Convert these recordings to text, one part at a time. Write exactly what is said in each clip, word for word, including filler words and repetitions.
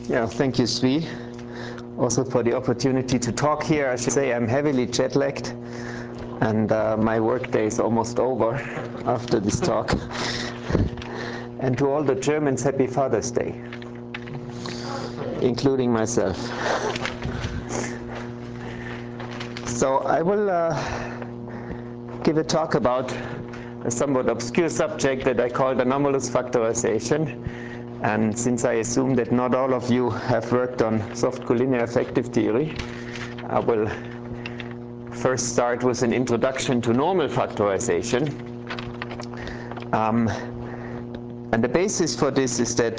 Yeah, thank you, Svi, also for the opportunity to talk here. I should say I'm heavily jet-lagged, and uh, my workday is almost over after this talk. And to all the Germans, happy Father's Day, including myself. So I will uh, give a talk about a somewhat obscure subject that I called anomalous factorization. And since I assume that not all of you have worked on soft collinear effective theory, I will first start with an introduction to normal factorization. Um, and the basis for this is that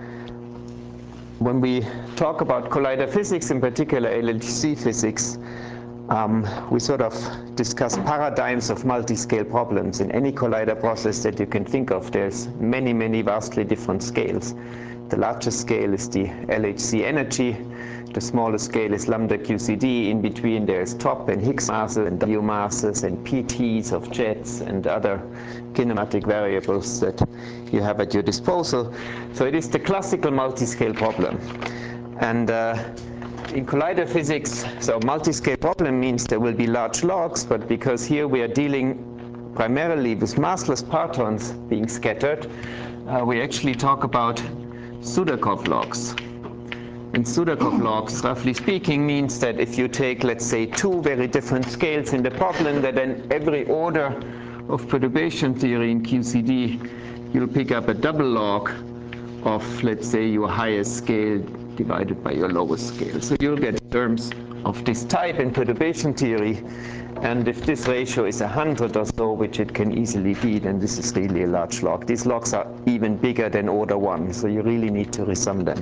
when we talk about collider physics, in particular L H C physics, um, we sort of discuss paradigms of multi-scale problems. In any collider process that you can think of, there's many, many vastly different scales. The largest scale is the L H C energy. The smallest scale is lambda Q C D. In between there's top and Higgs masses and W masses and P Ts of jets and other kinematic variables that you have at your disposal. So it is the classical multi-scale problem. And uh, in collider physics, so multi-scale problem means there will be large logs, but because here we are dealing primarily with massless partons being scattered, uh, we actually talk about Sudakov logs. And Sudakov logs, roughly speaking, means that if you take, let's say, two very different scales in the problem, that then every order of perturbation theory in Q C D, you'll pick up a double log of, let's say, your highest scale divided by your lowest scale. So you'll get terms of this type in perturbation theory. And if this ratio is one hundred or so, which it can easily be, then this is really a large log. These logs are even bigger than order one, so you really need to resum them.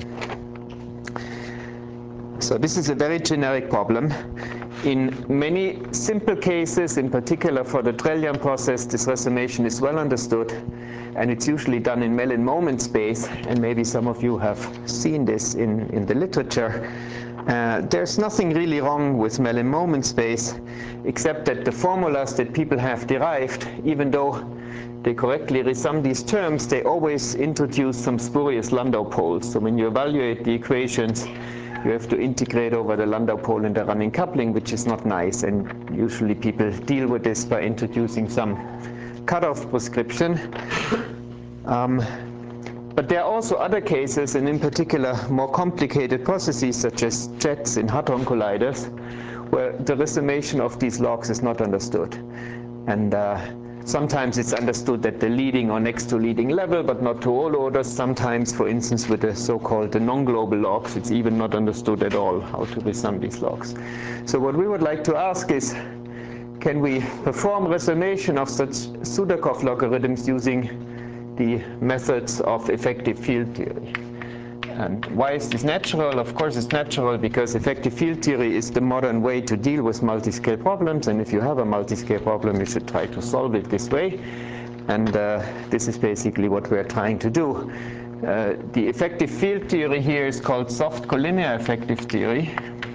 So this is a very generic problem. In many simple cases, in particular for the Trellian process, this resummation is well understood, and it's usually done in Mellin moment space, and maybe some of you have seen this in, in the literature. Uh, there's nothing really wrong with Mellin moment space, except that the formulas that people have derived, even though they correctly resum these terms, they always introduce some spurious Landau poles. So when you evaluate the equations, you have to integrate over the Landau pole in the running coupling, which is not nice. And usually people deal with this by introducing some cutoff prescription. Um, but there are also other cases, and in particular more complicated processes, such as jets in hadron colliders, where the resummation of these logs is not understood. And uh, sometimes it's understood at the leading or next to leading level, but not to all orders. Sometimes, for instance, with the so-called the non-global logs, it's even not understood at all how to resum these logs. So what we would like to ask is, can we perform resummation of such Sudakov logarithms using the methods of effective field theory? And why is this natural? Of course it's natural because effective field theory is the modern way to deal with multi-scale problems, and if you have a multi-scale problem, you should try to solve it this way. And uh, this is basically what we're trying to do. Uh, the effective field theory here is called soft collinear effective theory.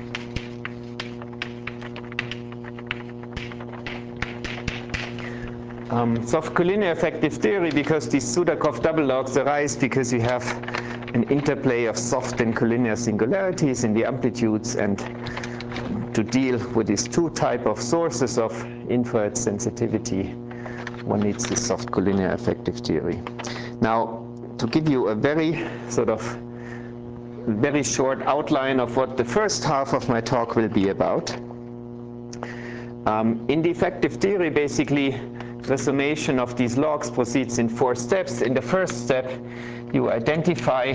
Um, soft collinear effective theory, because these Sudakov double logs arise because you have an interplay of soft and collinear singularities in the amplitudes, and to deal with these two type of sources of infrared sensitivity, one needs this soft collinear effective theory. Now, to give you a very sort of very short outline of what the first half of my talk will be about. Um, in the effective theory, basically, the summation of these logs proceeds in four steps. In the first step, you identify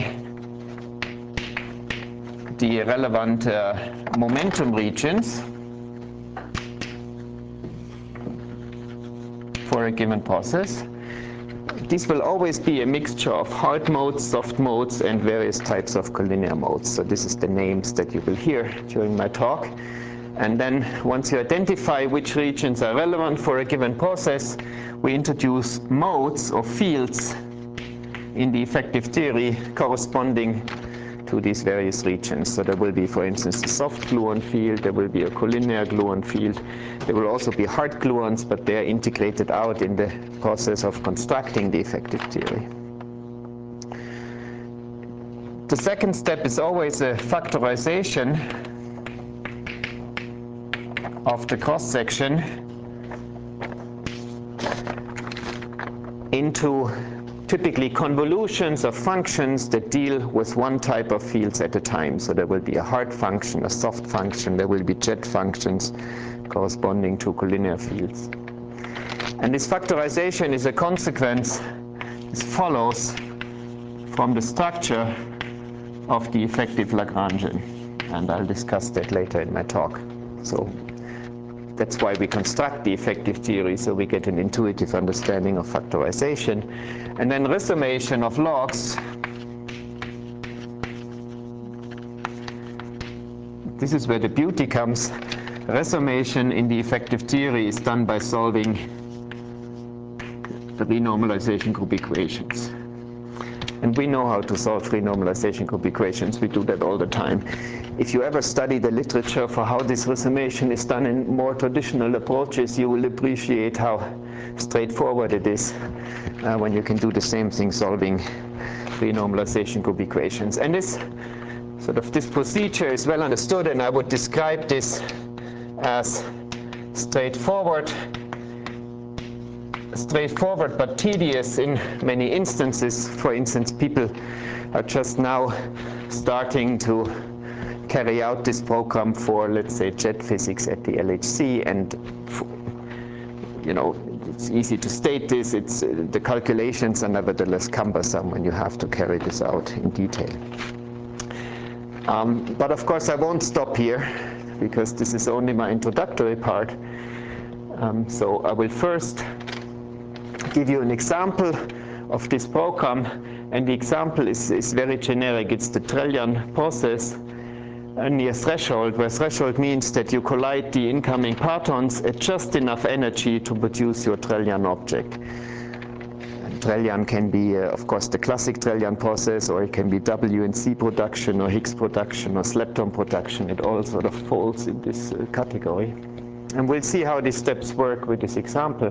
the relevant uh, momentum regions for a given process. These will always be a mixture of hard modes, soft modes, and various types of collinear modes. So this is the names that you will hear during my talk. And then once you identify which regions are relevant for a given process, we introduce modes or fields in the effective theory corresponding to these various regions. So there will be, for instance, a soft gluon field, there will be a collinear gluon field, there will also be hard gluons, but they are integrated out in the process of constructing the effective theory. the second step is always a factorization of the cross-section into typically convolutions of functions that deal with one type of fields at a time. So there will be a hard function, a soft function, there will be jet functions corresponding to collinear fields. And this factorization is a consequence, this follows from the structure of the effective Lagrangian. And I'll discuss that later in my talk. So that's why we construct the effective theory, so we get an intuitive understanding of factorization. And then resummation of logs. This is where the beauty comes. Resummation in the effective theory is done by solving the renormalization group equations. And we know how to solve renormalization group equations. We do that all the time. If you ever study the literature for how this resummation is done in more traditional approaches, you will appreciate how straightforward it is uh, when you can do the same thing solving renormalization group equations. And this sort of this procedure is well understood, and I would describe this as straightforward, straightforward but tedious in many instances. For instance, people are just now starting to carry out this program for, let's say, jet physics at the L H C, and you know, it's easy to state this. It's uh, the calculations are nevertheless cumbersome when you have to carry this out in detail. Um, but of course, I won't stop here because this is only my introductory part. Um, so I will first give you an example of this program, and the example is, is very generic. It's the Trellian process near threshold, where threshold means that you collide the incoming partons at just enough energy to produce your Trellian object. And Trellian can be, uh, of course, the classic Trellian process, or it can be W and C production, or Higgs production, or Slepton production. It all sort of falls in this uh, category. And we'll see how these steps work with this example.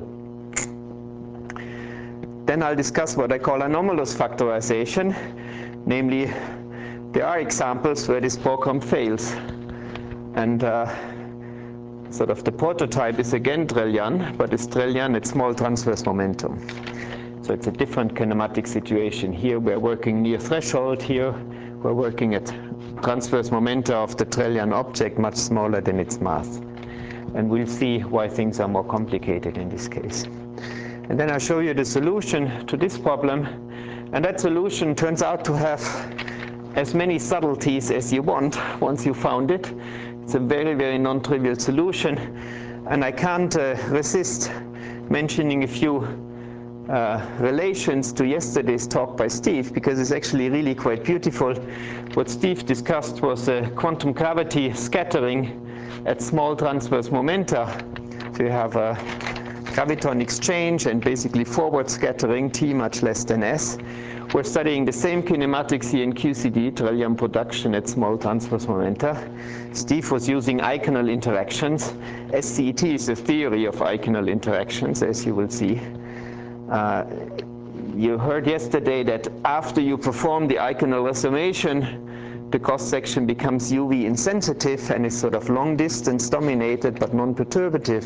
Then I'll discuss what I call anomalous factorization, namely, there are examples where this program fails. And uh, sort of the prototype is again Trellian, but it's Trellian at small transverse momentum. So it's a different kinematic situation. Here we're working near threshold. Here we're working at transverse momenta of the Trellian object much smaller than its mass. And we'll see why things are more complicated in this case. And then I'll show you the solution to this problem. And that solution turns out to have as many subtleties as you want once you found it. It's a very, very non-trivial solution. And I can't uh, resist mentioning a few uh, relations to yesterday's talk by Steve, because it's actually really quite beautiful. What Steve discussed was uh, quantum gravity scattering at small transverse momenta. So you have a graviton exchange and basically forward scattering, T much less than S. We're studying the same kinematics here in Q C D, Trellian production at small transverse momenta. Steve was using Eikenel interactions. S C E T is a theory of Eikenel interactions, as you will see. Uh, you heard yesterday that after you perform the Eikenel resummation, the cross-section becomes U V insensitive and is sort of long distance dominated but non-perturbative.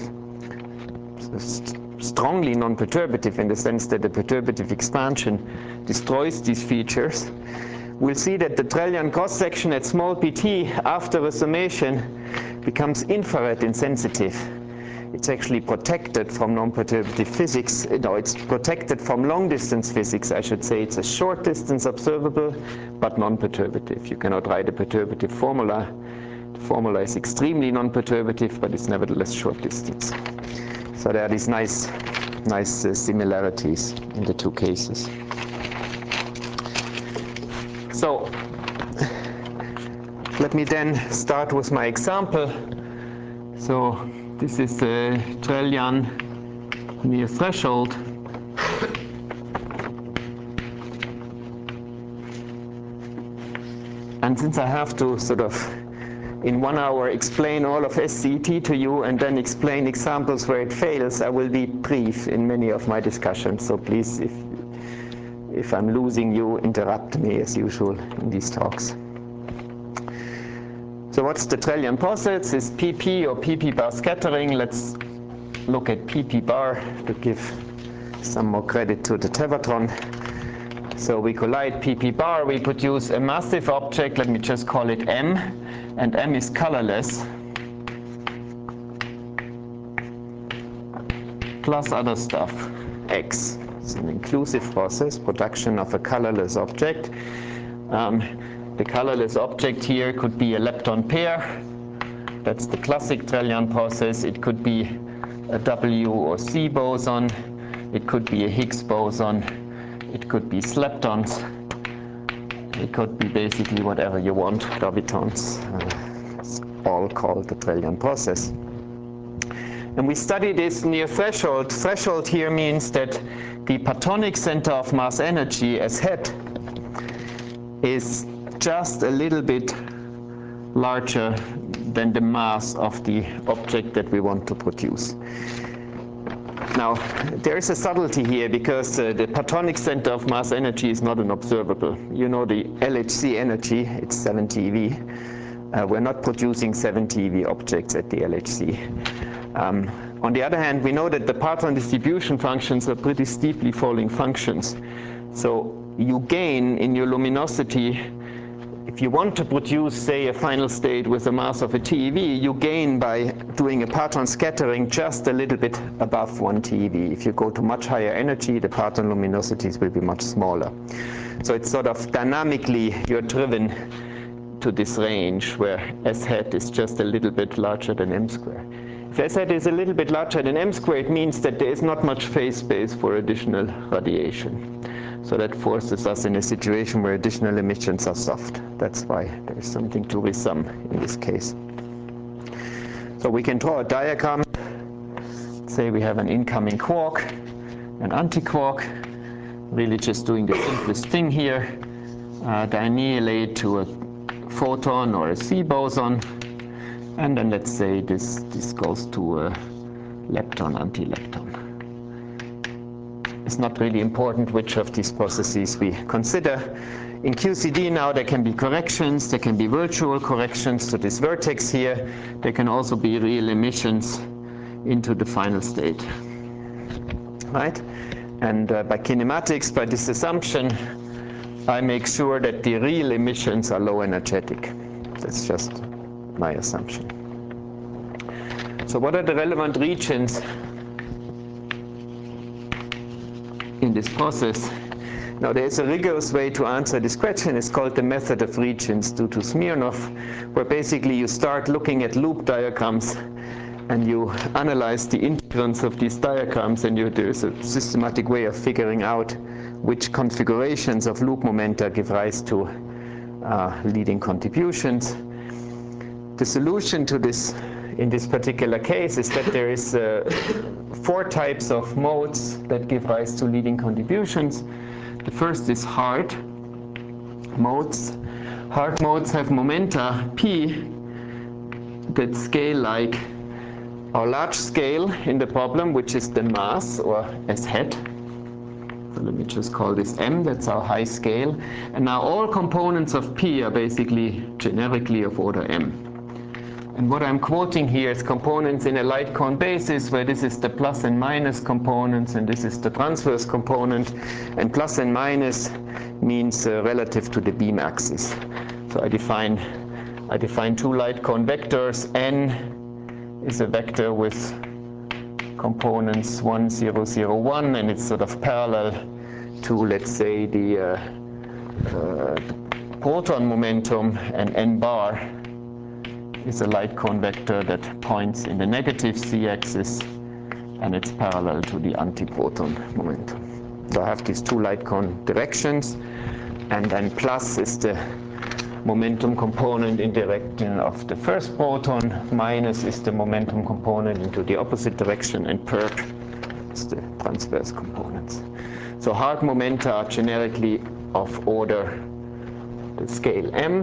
Strongly non-perturbative in the sense that the perturbative expansion destroys these features. We'll see that the Trellian cross-section at small pt after resummation becomes infrared insensitive. It's actually protected from non-perturbative physics. No, it's protected from long-distance physics, I should say. It's a short-distance observable, but non-perturbative. You cannot write a perturbative formula. The formula is extremely non-perturbative, but it's nevertheless short-distance. So there are these nice, nice uh, similarities in the two cases. So let me then start with my example. So this is a Trellian near threshold. And since I have to sort of in one hour explain all of S C E T to you and then explain examples where it fails, I will be brief in many of my discussions. So please, if If I'm losing you, interrupt me as usual in these talks. So what's the Trellian process? Is P P or P P bar scattering. Let's look at P P bar to give some more credit to the Tevatron. So we collide P P bar, we produce a massive object, let me just call it M, and M is colorless, plus other stuff, X. It's an inclusive process, production of a colorless object. Um, the colorless object here could be a lepton pair. That's the classic Trellian process. It could be a W or C boson. It could be a Higgs boson. It could be sleptons. It could be basically whatever you want, gravitons. Uh, it's all called the Trellian process. And we study this near threshold. Threshold here means that the platonic center of mass energy as het is just a little bit larger than the mass of the object that we want to produce. Now, there is a subtlety here because uh, the platonic center of mass energy is not an observable. You know the L H C energy, it's seven T E V. Uh, we're not producing seven T E V objects at the L H C. Um, on the other hand, we know that the partron distribution functions are pretty steeply falling functions. So you gain in your luminosity. If you want to produce, say, a final state with a mass of a T E V, you gain by doing a partron scattering just a little bit above one T E V. If you go to much higher energy, the partron luminosities will be much smaller. So it's sort of dynamically, you're driven to this range where S hat is just a little bit larger than M squared. If S hat is a little bit larger than M squared, it means that there is not much phase space for additional radiation. So that forces us in a situation where additional emissions are soft. That's why there is something to resum in this case. So we can draw a diagram. Say we have an incoming quark, an antiquark, really just doing the simplest thing here, uh, annihilate to a photon or a C boson, and then let's say this, this goes to a lepton, anti-lepton. It's not really important which of these processes we consider. In Q C D now there can be corrections, there can be virtual corrections to this vertex here. There can also be real emissions into the final state. Right? And uh, by kinematics, by this assumption, I make sure that the real emissions are low energetic. That's just my assumption. So what are the relevant regions in this process? Now there is a rigorous way to answer this question. It's called the method of regions due to Smirnov, where basically you start looking at loop diagrams and you analyze the integrants of these diagrams, and you, there is a systematic way of figuring out which configurations of loop momenta give rise to uh, leading contributions. The solution to this in this particular case is that there is uh, four types of modes that give rise to leading contributions. The first is hard modes. Hard modes have momenta p that scale like our large scale in the problem, which is the mass, or S hat. So let me just call this m, that's our high scale. And now all components of p are basically generically of order m. And what I'm quoting here is components in a light cone basis, where this is the plus and minus components, and this is the transverse component. And plus and minus means uh, relative to the beam axis. So I define, I define two light cone vectors. N is a vector with components one, zero, zero, one, and it's sort of parallel to, let's say, the uh, uh, proton momentum, and n bar is a light cone vector that points in the negative z-axis, and it's parallel to the antiproton momentum. So I have these two light cone directions, and then plus is the momentum component in direction of the first proton, minus is the momentum component into the opposite direction, and perp is the transverse components. So hard momenta are generically of order the scale m.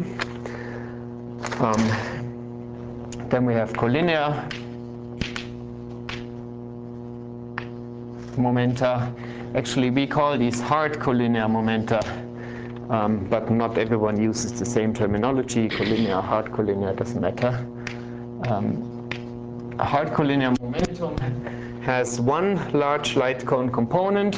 Um, then we have collinear momenta. Actually, we call these hard collinear momenta, um, but not everyone uses the same terminology. Collinear, hard collinear, doesn't matter. Um, a hard collinear momentum has one large light cone component.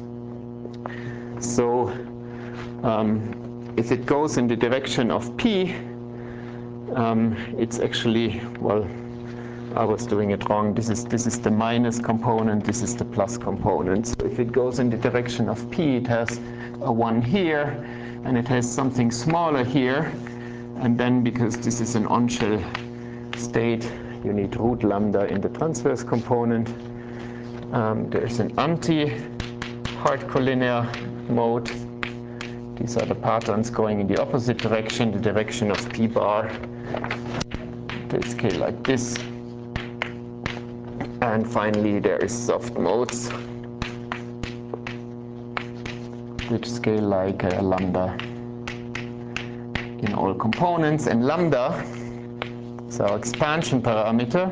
So um, if it goes in the direction of p, um, it's actually, well, I was doing it wrong. This is, this is the minus component, this is the plus component. So if it goes in the direction of p, it has a one here, and it has something smaller here. And then because this is an on-shell state, you need root lambda in the transverse component. Um, there's an anti-hard collinear mode. These are the patterns going in the opposite direction, the direction of p bar. They scale like this. And finally, there is soft modes, which scale like uh, lambda in all components. And lambda is our expansion parameter.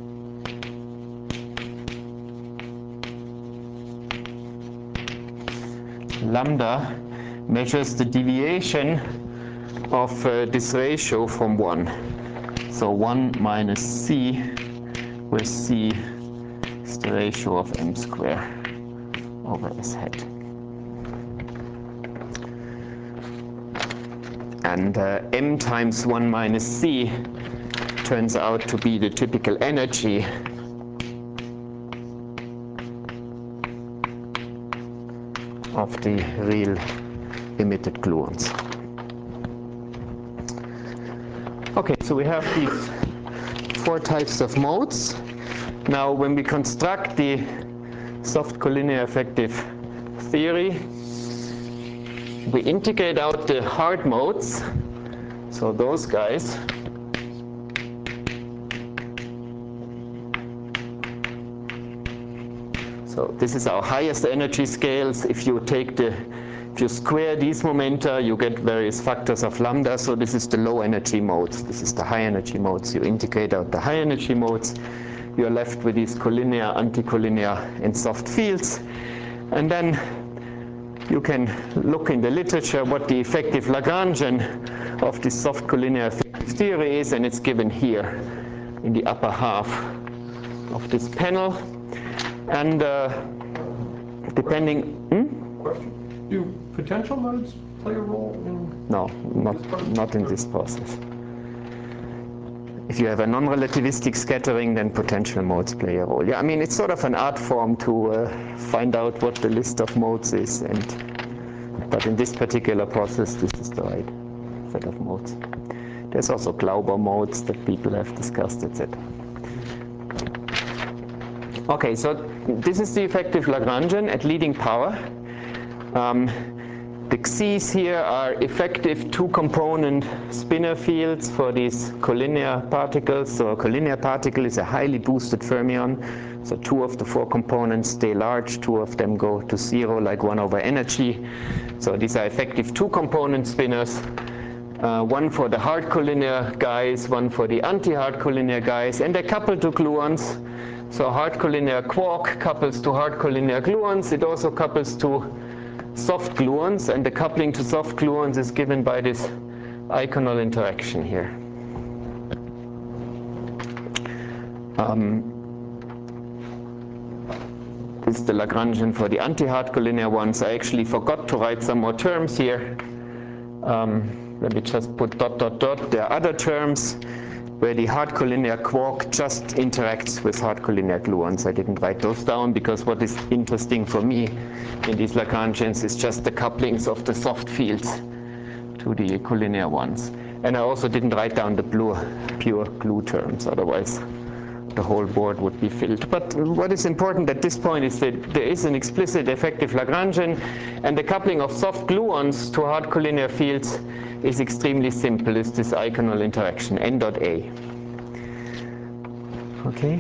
Lambda measures the deviation of uh, this ratio from one. So one minus c, where c is the ratio of m squared over s hat. And uh, m times one minus c turns out to be the typical energy of the real emitted gluons. Okay, so we have these four types of modes. Now, when we construct the soft collinear effective theory, we integrate out the hard modes, so those guys. So this is our highest energy scales. If you take the, if you square these momenta, you get various factors of lambda. So this is the low energy modes. This is the high energy modes. You integrate out the high energy modes. You're left with these collinear, anticollinear, and soft fields. And then you can look in the literature what the effective Lagrangian of this soft collinear effective theory is, and it's given here in the upper half of this panel. And uh, depending, hmm? Question: do potential modes play a role in? No, not not in this process. If you have a non-relativistic scattering, then potential modes play a role. Yeah, I mean, it's sort of an art form to uh, find out what the list of modes is, and but in this particular process, this is the right set of modes. There's also Glauber modes that people have discussed, et cetera. Okay, so this is the effective Lagrangian at leading power. Um, The X's here are effective two-component spinor fields for these collinear particles. So a collinear particle is a highly boosted fermion. So two of the four components stay large, two of them go to zero, like one over energy. So these are effective two-component spinors. Uh, one for the hard collinear guys, one for the anti-hard collinear guys, and they're coupled to gluons. So hard collinear quark couples to hard collinear gluons. It also couples to soft gluons, and the coupling to soft gluons is given by this iconal interaction here. Um, this is the Lagrangian for the anti-hard collinear ones. I actually forgot to write some more terms here. Um, let me just put dot, dot, dot. There are other terms where the hard collinear quark just interacts with hard collinear gluons. I didn't write those down because what is interesting for me in these Lagrangians is just the couplings of the soft fields to the collinear ones. And I also didn't write down the pure, pure glue terms, otherwise the whole board would be filled. But what is important at this point is that there is an explicit effective Lagrangian, and the coupling of soft gluons to hard collinear fields is extremely simple. It's this iconal interaction, n dot a. Okay.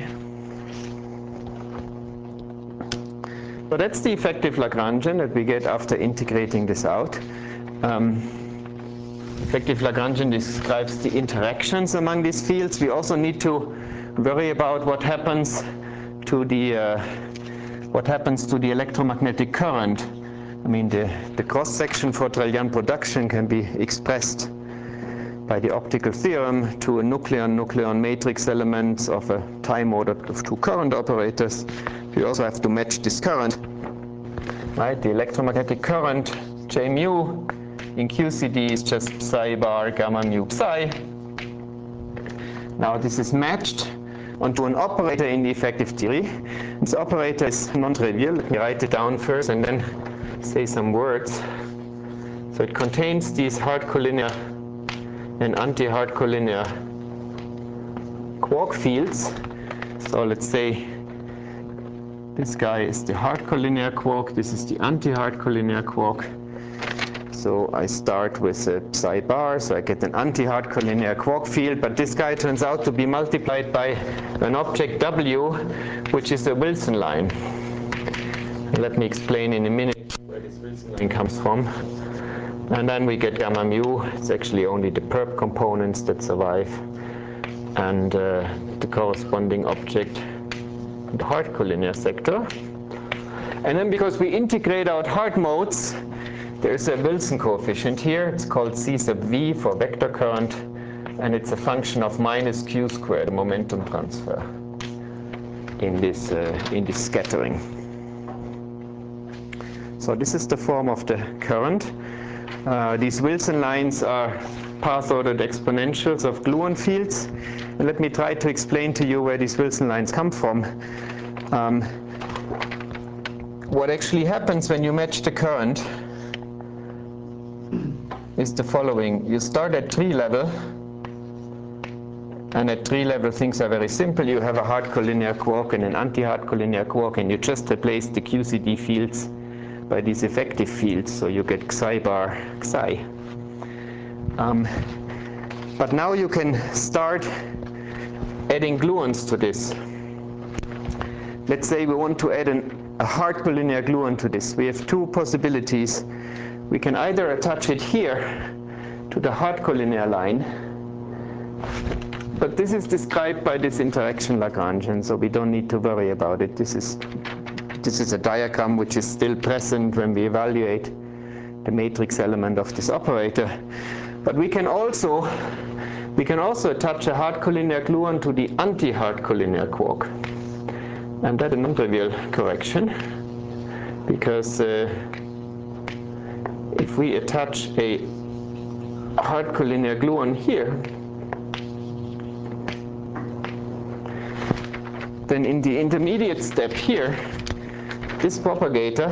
So that's the effective Lagrangian that we get after integrating this out. Um, effective Lagrangian describes the interactions among these fields. We also need to worry about what happens to the uh, what happens to the electromagnetic current. I mean, the, the cross-section for Drell-Yan production can be expressed by the optical theorem to a nucleon-nucleon matrix elements of a time order of two current operators. You also have to match this current, right? The electromagnetic current, J mu, in Q C D is just psi bar gamma mu psi. Now this is matched onto an operator in the effective theory. This operator is non-trivial. Let me write it down first and then say some words. So it contains these hard collinear and anti-hard collinear quark fields. So let's say this guy is the hard collinear quark, this is the anti-hard collinear quark. So I start with a psi bar, so I get an anti-hard collinear quark field, but this guy turns out to be multiplied by an object W, which is a Wilson line. Let me explain in a minute where this Wilson line comes from. And then we get gamma mu. It's actually only the perp components that survive, and uh, the corresponding object, the hard collinear sector. And then because we integrate out hard modes, there's a Wilson coefficient here. It's called C sub v for vector current, and it's a function of minus q squared, the momentum transfer in this uh, in this scattering. So this is the form of the current. Uh, these Wilson lines are path-ordered exponentials of gluon fields. And let me try to explain to you where these Wilson lines come from. Um, what actually happens when you match the current is the following. You start at tree level, and at tree level things are very simple. You have a hard collinear quark and an anti-hard collinear quark, and you just replace the Q C D fields by these effective fields, so you get psi bar psi. Um, but now you can start adding gluons to this. Let's say we want to add an, a hard collinear gluon to this. We have two possibilities. We can either attach it here to the hard collinear line, but this is described by this interaction Lagrangian, so we don't need to worry about it. This is This is a diagram which is still present when we evaluate the matrix element of this operator. But we can also we can also attach a hard collinear gluon to the anti-hard collinear quark, and that's a non-trivial correction, because uh, if we attach a hard collinear gluon here, then in the intermediate step here, this propagator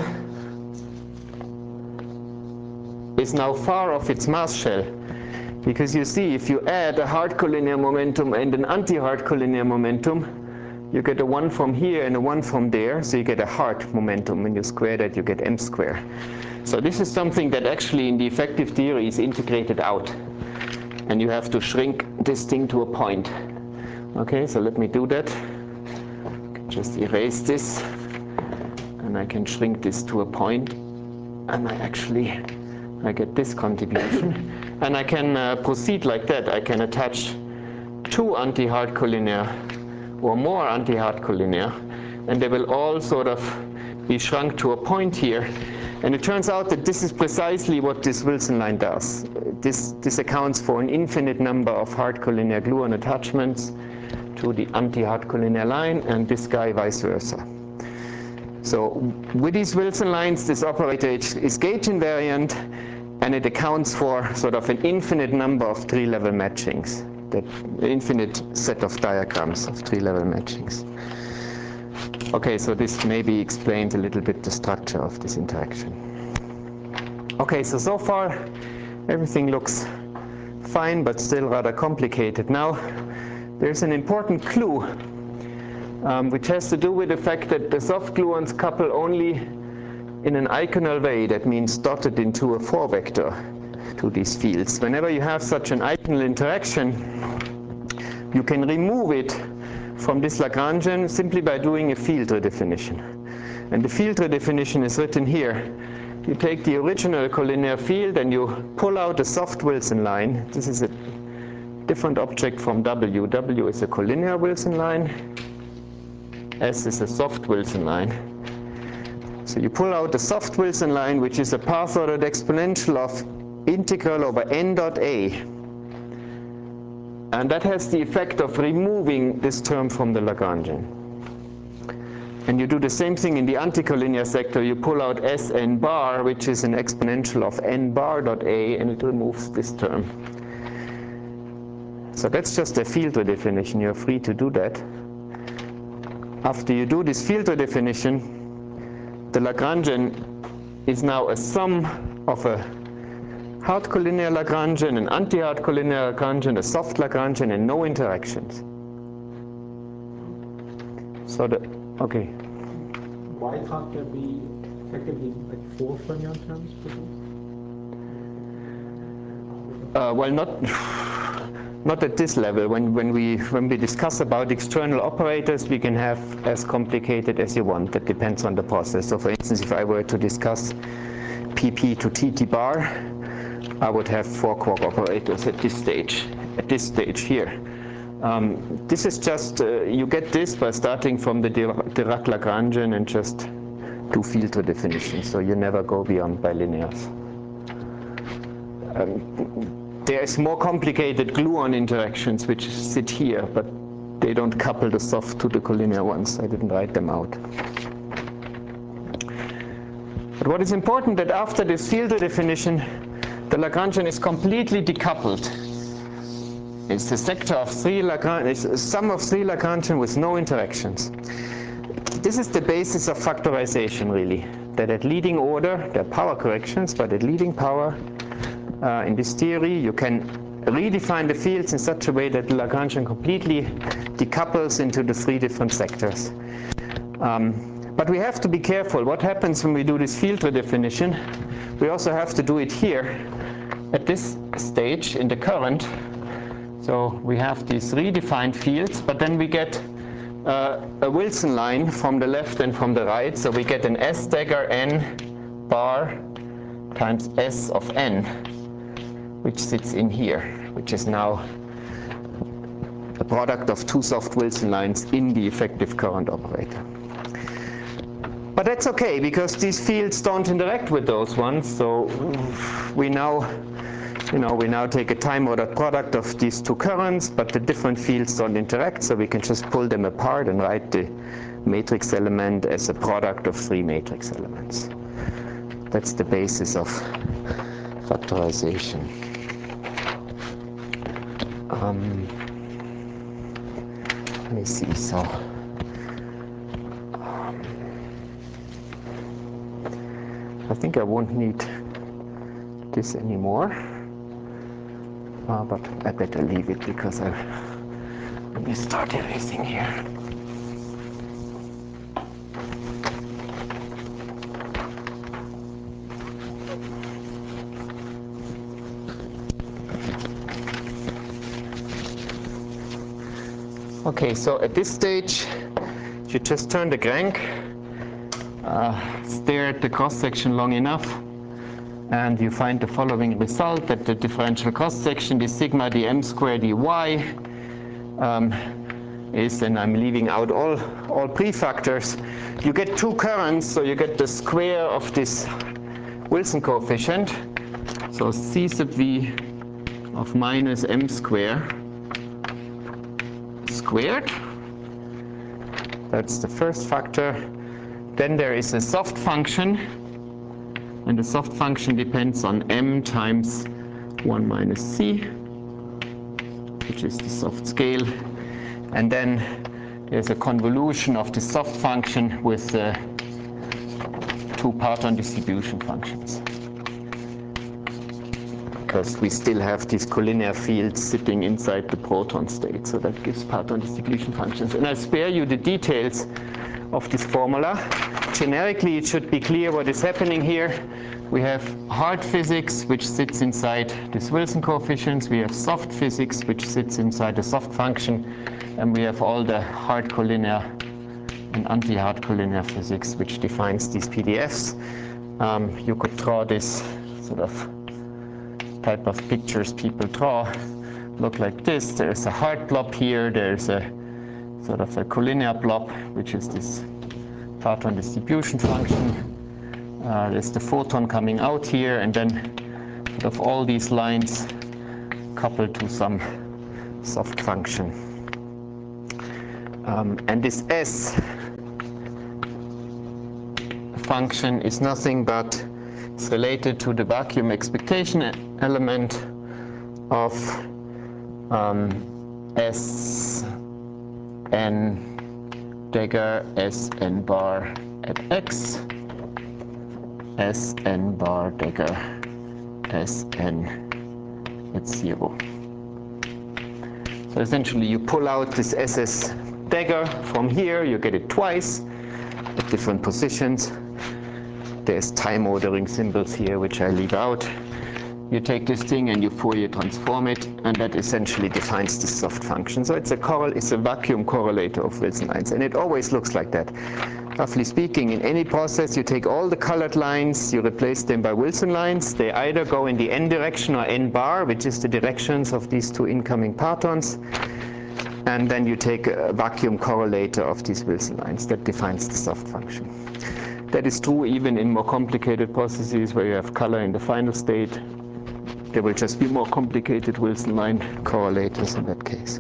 is now far off its mass shell, because you see, if you add a hard collinear momentum and an anti-hard collinear momentum, you get a one from here and a one from there, so you get a hard momentum. When you square that, you get m squared. So this is something that actually in the effective theory is integrated out, and you have to shrink this thing to a point. Okay, so let me do that. Just erase this, and I can shrink this to a point, and I actually I get this contribution, and I can uh, proceed like that. I can attach two anti-hard collinear or more anti-hard collinear, and they will all sort of be shrunk to a point here. And it turns out that this is precisely what this Wilson line does. This, this accounts for an infinite number of hard collinear gluon attachments to the anti-hard collinear line, and this guy vice versa. So with these Wilson lines, this operator is gauge invariant, and it accounts for sort of an infinite number of tree-level matchings, that infinite set of diagrams of tree-level matchings. Okay, so this maybe explains a little bit the structure of this interaction. Okay, so so far everything looks fine, but still rather complicated. Now, there's an important clue, um, which has to do with the fact that the soft gluons couple only in an iconal way. That means dotted into a four vector to these fields. Whenever you have such an iconal interaction, you can remove it from this Lagrangian simply by doing a field redefinition. And the field redefinition is written here. You take the original collinear field and you pull out a soft Wilson line. This is a different object from W. W is a collinear Wilson line. S is a soft Wilson line. So you pull out the soft Wilson line, which is a path-ordered exponential of integral over n dot a. And that has the effect of removing this term from the Lagrangian. And you do the same thing in the anticollinear sector. You pull out Sn bar, which is an exponential of n bar dot a, and it removes this term. So that's just a field redefinition. You're free to do that. After you do this field redefinition, the Lagrangian is now a sum of a hard collinear Lagrangian, an anti-hard collinear Lagrangian, a soft Lagrangian, and no interactions. So the, okay. Why can't there be effectively like four fermion terms for this? Uh, well, not not at this level. When when we when we discuss about external operators, we can have as complicated as you want. That depends on the process. So, for instance, if I were to discuss P P to T T bar, I would have four quark operators at this stage. At this stage here. Um, this is just, uh, you get this by starting from the Dirac-Lagrangian and just do field redefinition, so you never go beyond bilinears. Um, there is more complicated gluon interactions which sit here, but they don't couple the soft to the collinear ones. I didn't write them out. But what is important that after this field redefinition, the Lagrangian is completely decoupled. It's a sector of three Lagrangian, it's a sum of three Lagrangian with no interactions. This is the basis of factorization, really. That at leading order, there are power corrections, but at leading power, uh, in this theory, you can redefine the fields in such a way that the Lagrangian completely decouples into the three different sectors. Um, but we have to be careful. What happens when we do this field redefinition? We also have to do it here, at this stage in the current. So we have these redefined fields, but then we get uh, a Wilson line from the left and from the right. So we get an S dagger n bar times S of n, which sits in here, which is now a product of two soft Wilson lines in the effective current operator. But that's okay, because these fields don't interact with those ones. So we now You know, we now take a time-ordered product of these two currents, but the different fields don't interact, so we can just pull them apart and write the matrix element as a product of three matrix elements. That's the basis of factorization. Um, let me see, so um, I think I won't need this anymore. Uh, but I better leave it because I let me start erasing here. Okay, so at this stage, you just turn the crank, uh, stare at the cross section long enough, and you find the following result, that the differential cross section, the sigma dm squared dy, um, is, and I'm leaving out all, all prefactors. You get two currents, so you get the square of this Wilson coefficient. So C sub v of minus m square squared. That's the first factor. Then there is a soft function. And the soft function depends on m times one minus c, which is the soft scale. And then there's a convolution of the soft function with uh, two parton distribution functions. Because we still have these collinear fields sitting inside the proton state, so that gives parton distribution functions. And I spare you the details of this formula. Generically, it should be clear what is happening here. We have hard physics, which sits inside this Wilson coefficients. We have soft physics, which sits inside the soft function. And we have all the hard collinear and anti-hard collinear physics, which defines these P D Fs. Um, you could draw this sort of type of pictures people draw. Look like this. There's a hard blob here. There's a sort of a collinear blob, which is this parton distribution function. Uh, there's the photon coming out here, and then sort of all these lines coupled to some soft function. Um, and this S function is nothing but it's related to the vacuum expectation element of um, S n dagger S n bar at x, S n bar dagger S n at zero. So essentially you pull out this S S dagger from here, you get it twice at different positions. There's time ordering symbols here which I leave out. You take this thing and you Fourier transform it, and that essentially defines the soft function. So it's a, correl it's a vacuum correlator of Wilson lines, and it always looks like that. Roughly speaking, in any process, you take all the colored lines, you replace them by Wilson lines. They either go in the n direction or n bar, which is the directions of these two incoming partons. And then you take a vacuum correlator of these Wilson lines. That defines the soft function. That is true even in more complicated processes where you have color in the final state. There will just be more complicated Wilson line correlators in that case.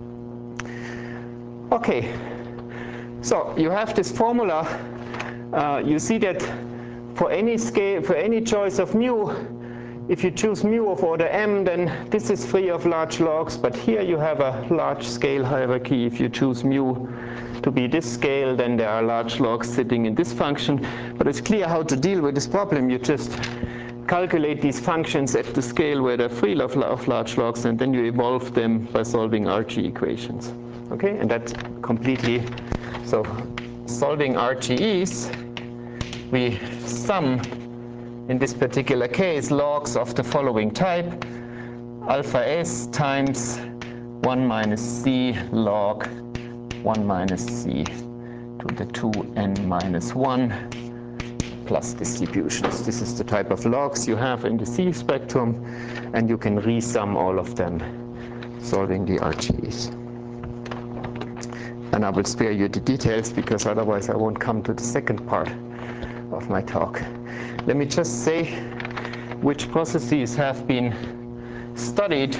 Okay, so you have this formula. Uh, you see that for any scale, for any choice of mu, if you choose mu of order m, then this is free of large logs. But here you have a large scale hierarchy. If you choose mu to be this scale, then there are large logs sitting in this function. But it's clear how to deal with this problem. You just calculate these functions at the scale where they're free of, of large logs, and then you evolve them by solving R G equations. Okay, and that's completely, so solving R G Es, we sum, in this particular case, logs of the following type: alpha s times one minus c log one minus c to the two n minus one plus distributions. This is the type of logs you have in the C spectrum, and you can resum all of them solving the R G Es. And I will spare you the details because otherwise I won't come to the second part of my talk. Let me just say which processes have been studied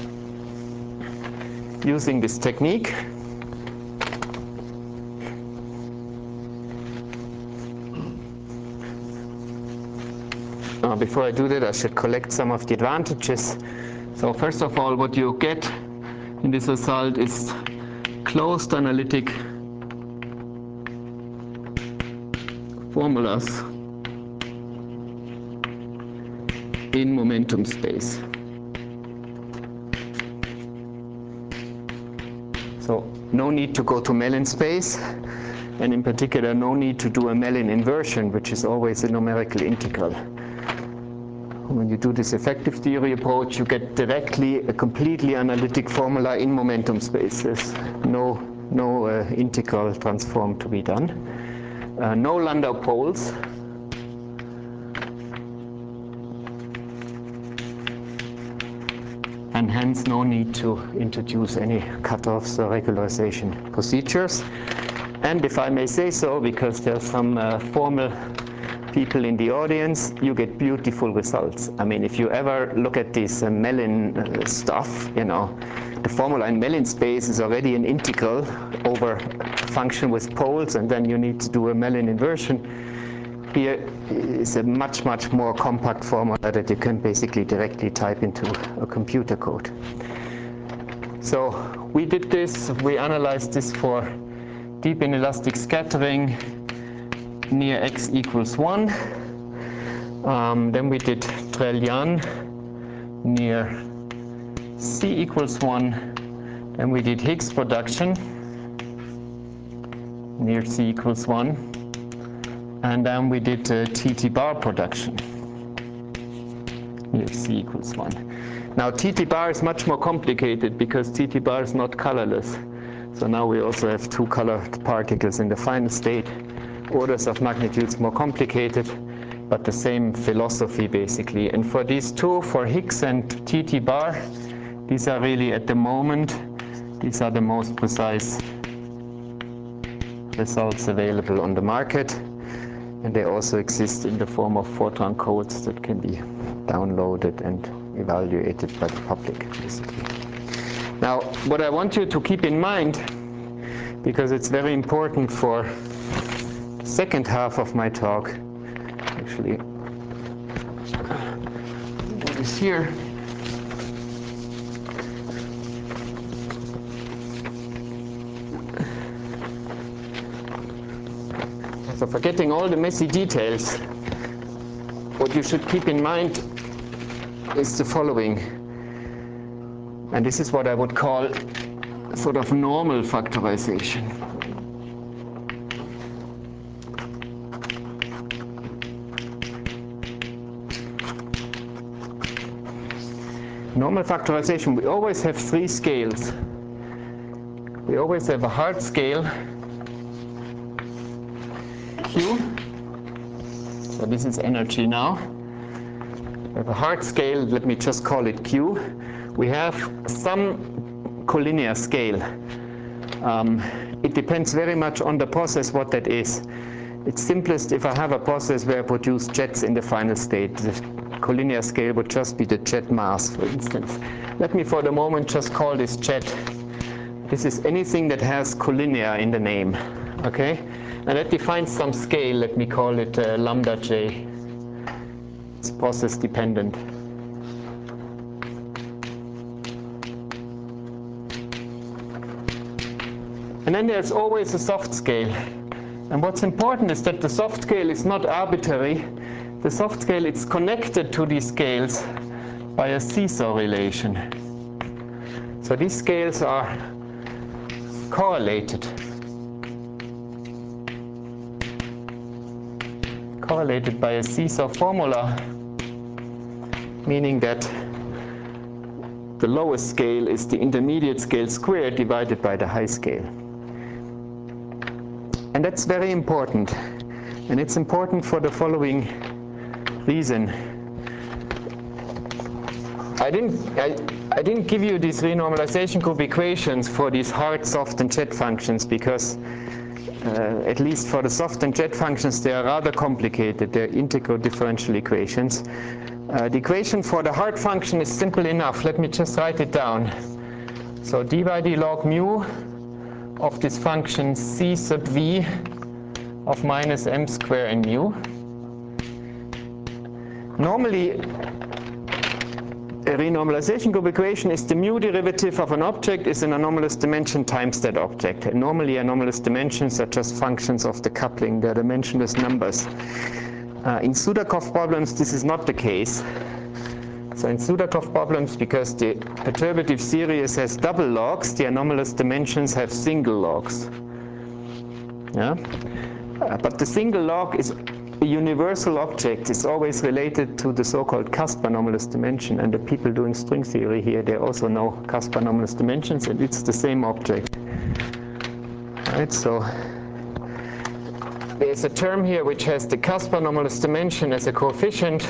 using this technique. Uh, before I do that, I should collect some of the advantages. So first of all, what you get in this result is closed analytic formulas in momentum space. So no need to go to Mellin space, and in particular no need to do a Mellin inversion, which is always a numerical integral. When you do this effective theory approach, you get directly a completely analytic formula in momentum spaces. No, no uh, integral transform to be done. Uh, no Landau poles. And hence no need to introduce any cutoffs or regularization procedures. And if I may say so, because there are some uh, formal people in the audience, you get beautiful results. I mean, if you ever look at this uh, Mellin uh, stuff, you know, the formula in Mellin space is already an integral over a function with poles, and then you need to do a Mellin inversion. Here is a much, much more compact formula that you can basically directly type into a computer code. So we did this, we analyzed this for deep inelastic scattering near x equals one. Um, then we did Drell-Yan near c equals one. Then we did Higgs production near c equals one. And then we did uh, T T bar production near c equals one. Now T T bar is much more complicated because T T bar is not colorless. So now we also have two colored particles in the final state. Orders of magnitudes more complicated, but the same philosophy basically. And for these two, for Higgs and T T bar, these are really at the moment, these are the most precise results available on the market. And they also exist in the form of Fortran codes that can be downloaded and evaluated by the public, basically. Now, what I want you to keep in mind, because it's very important for the second half of my talk, actually, what is here? So forgetting all the messy details, what you should keep in mind is the following. And this is what I would call sort of normal factorization. Normal factorization, we always have three scales. We always have a hard scale, Q. So this is energy now. We have a hard scale, let me just call it Q. We have some collinear scale. Um, it depends very much on the process what that is. It's simplest if I have a process where I produce jets in the final state. The collinear scale would just be the jet mass, for instance. Let me for the moment just call this jet. This is anything that has collinear in the name, okay? And that defines some scale, let me call it uh, lambda j. It's process dependent. And then there's always a soft scale. And what's important is that the soft scale is not arbitrary. The soft scale is connected to these scales by a seesaw relation. So these scales are correlated. Correlated by a seesaw formula, meaning that the lowest scale is the intermediate scale squared divided by the high scale. And that's very important. And it's important for the following reason. I didn't, I, I didn't give you these renormalization group equations for these hard, soft, and jet functions because uh, at least for the soft and jet functions, they are rather complicated. They're integral differential equations. Uh, the equation for the hard function is simple enough. Let me just write it down. So d by d log mu of this function c sub v of minus m square in mu. Normally, a renormalization group equation is the mu derivative of an object is an anomalous dimension times that object. And normally, anomalous dimensions are just functions of the coupling. They're dimensionless numbers. Uh, in Sudakov problems, this is not the case. So in Sudakov problems, because the perturbative series has double logs, the anomalous dimensions have single logs. Yeah? Uh, but the single log is a universal object. It's always related to the so-called Caspar anomalous dimension. And the people doing string theory here, they also know Caspar anomalous dimensions, and it's the same object. Right? So there's a term here which has the Caspar anomalous dimension as a coefficient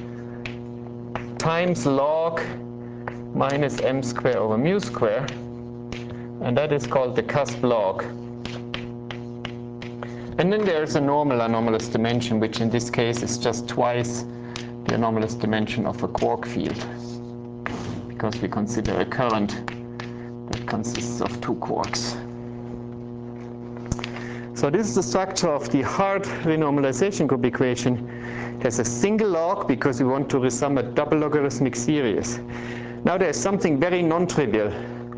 times log minus m square over mu square, and that is called the Casp log. And then there's a normal anomalous dimension, which in this case is just twice the anomalous dimension of a quark field, because we consider a current that consists of two quarks. So this is the structure of the hard renormalization group equation. It has a single log because we want to resum a double logarithmic series. Now there's something very non-trivial.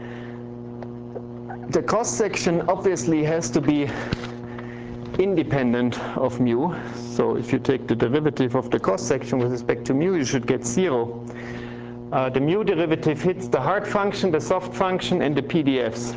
The cross-section obviously has to be independent of mu. So if you take the derivative of the cross-section with respect to mu, you should get zero. Uh, the mu derivative hits the hard function, the soft function, and the P D Fs.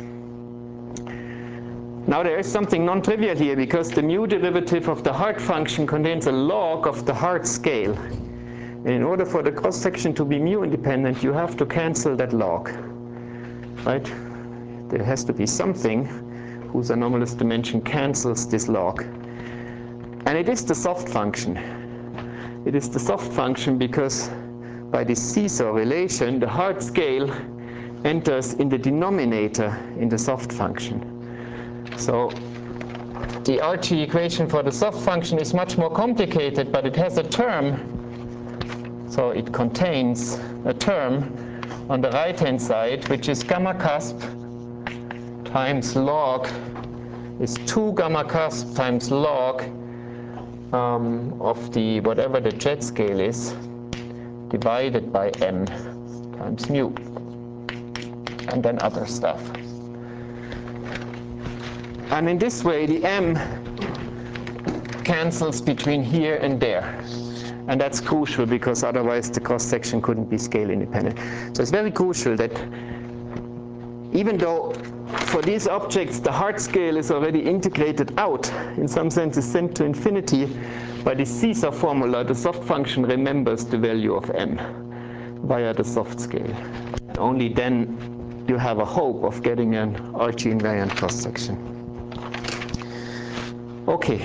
Now there is something non-trivial here, because the mu derivative of the hard function contains a log of the hard scale. And in order for the cross-section to be mu independent, you have to cancel that log. Right? There has to be something whose anomalous dimension cancels this log. And it is the soft function. It is the soft function because by this seesaw relation, the hard scale enters in the denominator in the soft function. So the Archie equation for the soft function is much more complicated, but it has a term. So it contains a term on the right-hand side, which is gamma cusp times log, is two gamma cusp times log um, of the, whatever the jet scale is, divided by m times mu, and then other stuff. And in this way, the m cancels between here and there. And that's crucial, because otherwise the cross-section couldn't be scale independent. So it's very crucial that even though for these objects the hard scale is already integrated out, in some sense is sent to infinity, by the Caesar formula, the soft function remembers the value of m via the soft scale. And only then you have a hope of getting an Archie invariant cross-section. Okay.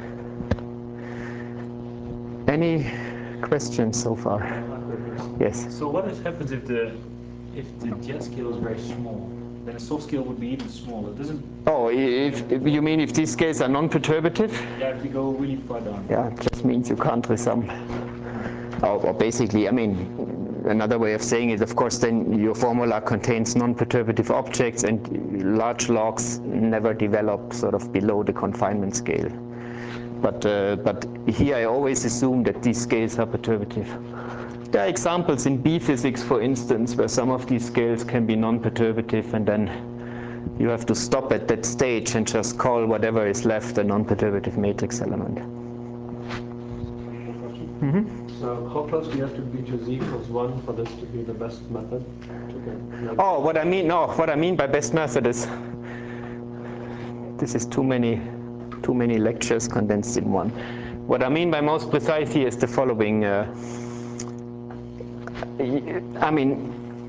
Any questions so far? Yes. So what is, happens if the if the jet scale is very small? Then the soft scale would be even smaller. It doesn't. Oh, if, if you mean if these scales are non-perturbative? Yeah, if you go really far down. Yeah, it just means you can't resum. Or, or basically, I mean, another way of saying it, of course, then your formula contains non-perturbative objects, and large logs never develop sort of below the confinement scale. But, uh, but here I always assume that these scales are perturbative. There are examples in B physics, for instance, where some of these scales can be non-perturbative, and then you have to stop at that stage and just call whatever is left a non-perturbative matrix element. Mm-hmm. So how close do you have to be to z equals one for this to be the best method? To get, Oh, what I mean, no, what I mean by best method is, this is too many too many lectures condensed in one. What I mean by most precise here is the following. Uh, I mean,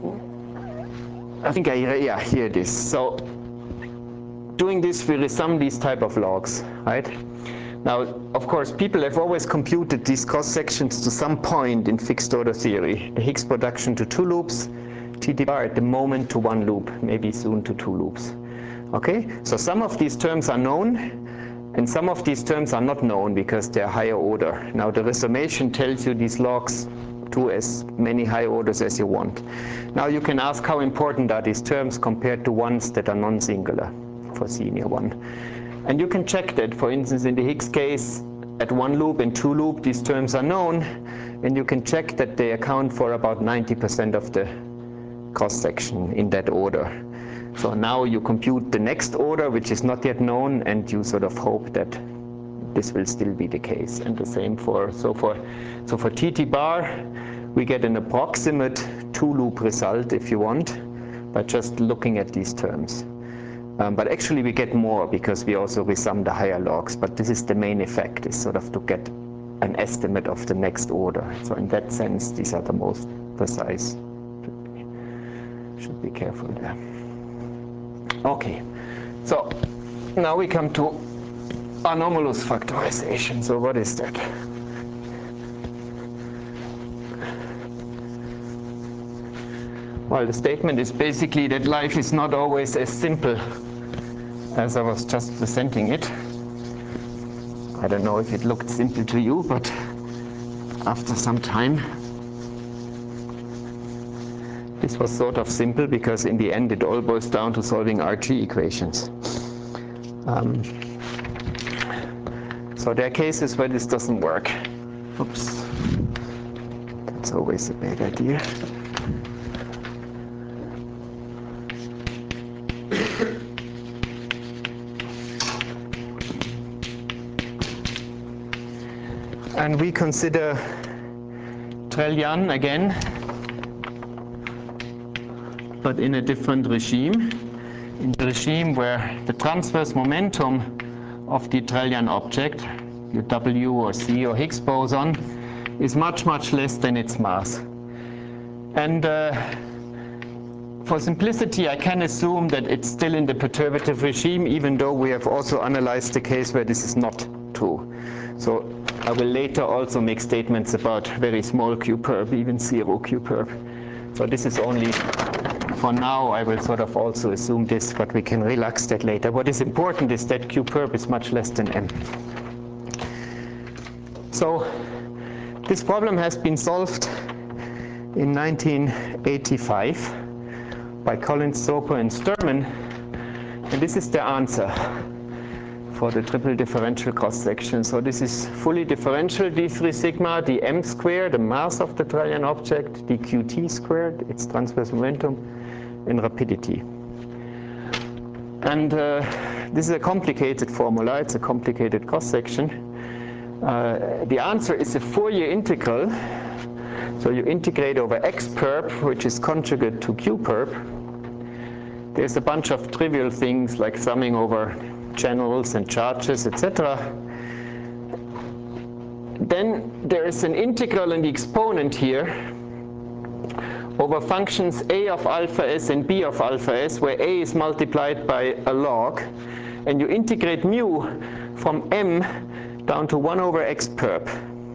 I think I, yeah, here it is. So doing this, we resum these type of logs, right? Now, of course, people have always computed these cross sections to some point in fixed order theory. The Higgs production to two loops, T T bar at the moment to one loop, maybe soon to two loops. Okay, so some of these terms are known, and some of these terms are not known because they're higher order. Now the resummation tells you these logs to as many high orders as you want. Now you can ask how important are these terms compared to ones that are non-singular for C near one. And you can check that, for instance, in the Higgs case, at one loop and two loop, these terms are known, and you can check that they account for about ninety percent of the cross-section in that order. So now you compute the next order, which is not yet known, and you sort of hope that this will still be the case. And the same for, so for, so for T T bar, we get an approximate two-loop result, if you want, by just looking at these terms. Um, but actually we get more because we also resum the higher logs, but this is the main effect, is sort of to get an estimate of the next order. So in that sense, these are the most precise. Should be, should be careful there. Okay, so now we come to anomalous factorization. So what is that? Well, the statement is basically that life is not always as simple as I was just presenting it. I don't know if it looked simple to you, but after some time, this was sort of simple, because in the end it all boils down to solving Archie equations. Um, so there are cases where this doesn't work. Oops, that's always a bad idea. And we consider Trellyan again, but in a different regime, in the regime where the transverse momentum of the Trellyan object, your W or C or Higgs boson, is much, much less than its mass. And uh, for simplicity, I can assume that it's still in the perturbative regime, even though we have also analyzed the case where this is not true. So I will later also make statements about very small Q perp, even zero Q perp. So this is only for now, I will sort of also assume this, but we can relax that later. What is important is that Q perp is much less than M. So this problem has been solved in nineteen eighty-five by Collins, Soper, and Sturman, and this is the answer for the triple differential cross section. So this is fully differential d three sigma, the m squared, the mass of the Drellian object, the qt squared, its transverse momentum, and rapidity. And uh, this is a complicated formula, it's a complicated cross section. Uh, the answer is a Fourier integral. So you integrate over x perp, which is conjugate to q perp. There's a bunch of trivial things like summing over channels and charges, et cetera. Then there is an integral in the exponent here over functions a of alpha s and b of alpha s, where a is multiplied by a log, and you integrate mu from m down to one over x perp.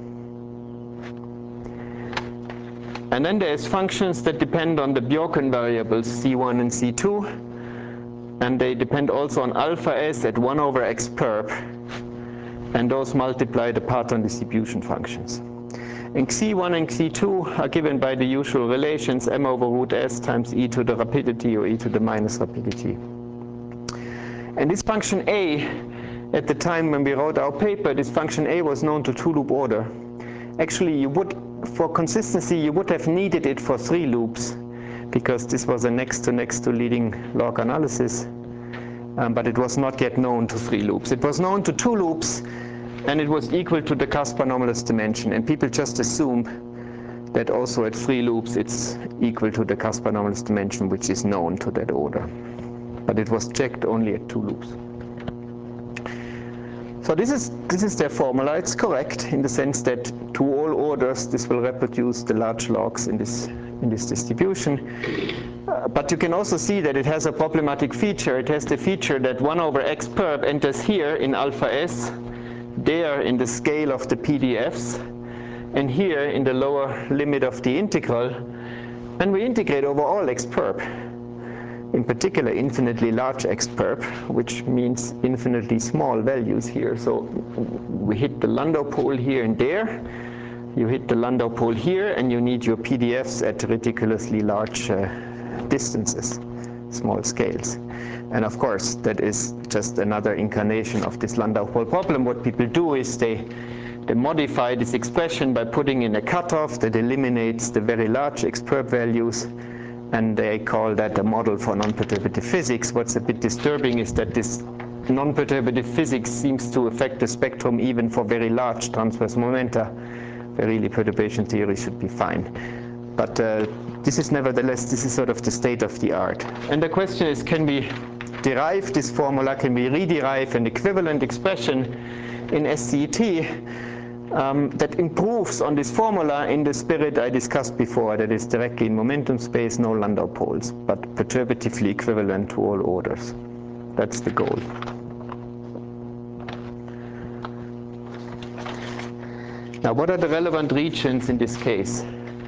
And then there's functions that depend on the Bjorken variables c one and c two, and they depend also on alpha s at one over x perp, and those multiply the Parton distribution functions. And c one and c two are given by the usual relations m over root s times e to the rapidity or e to the minus rapidity. And this function a, at the time when we wrote our paper, this function a was known to two-loop order. Actually, you would, for consistency, you would have needed it for three loops, because this was a next to next to leading log analysis, um, but it was not yet known to three loops. It was known to two loops, and it was equal to the Caspar anomalous dimension, and people just assume that also at three loops it's equal to the Caspar anomalous dimension, which is known to that order. But it was checked only at two loops. So this is, this is their formula. It's correct in the sense that to all orders this will reproduce the large logs in this, in this distribution. Uh, but you can also see that it has a problematic feature. It has the feature that one over x perp enters here in alpha s, there in the scale of the P D Fs, and here in the lower limit of the integral. And we integrate over all x perp. In particular, infinitely large x perp, which means infinitely small values here. So we hit the Landau pole here and there. You hit the Landau pole here, and you need your P D Fs at ridiculously large uh, distances, small scales. And of course, that is just another incarnation of this Landau pole problem. What people do is they, they modify this expression by putting in a cutoff that eliminates the very large x perp values, and they call that a model for non-perturbative physics. What's a bit disturbing is that this non-perturbative physics seems to affect the spectrum even for very large transverse momenta, where really perturbation theory should be fine. But uh, this is nevertheless, this is sort of the state of the art. And the question is, can we derive this formula? Can we rederive an equivalent expression in S C E T Um, that improves on this formula in the spirit I discussed before, that is directly in momentum space, no Landau poles, but perturbatively equivalent to all orders. That's the goal. Now, what are the relevant regions in this case?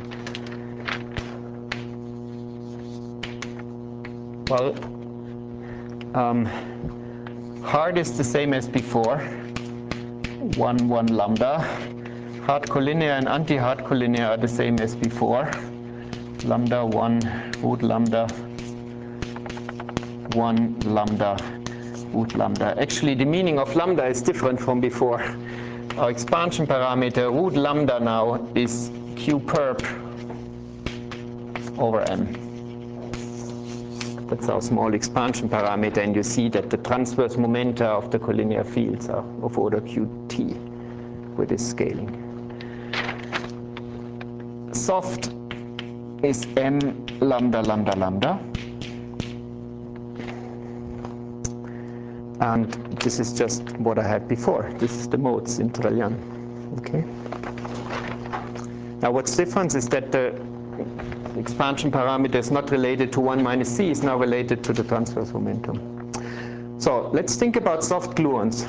Well, um, hard is the same as before. one, one lambda. Hard collinear and anti-hard collinear are the same as before. Lambda, one, root lambda, one lambda, root lambda. Actually, the meaning of lambda is different from before. Our expansion parameter, root lambda now, is q perp over m. That's our small expansion parameter, and you see that the transverse momenta of the collinear fields are of order qt with this scaling. Soft is m lambda lambda lambda, and this is just what I had before. This is the modes in Drellian. Okay. Now, what's different is that the expansion parameter is not related to one minus c, is now related to the transverse momentum. So let's think about soft gluons,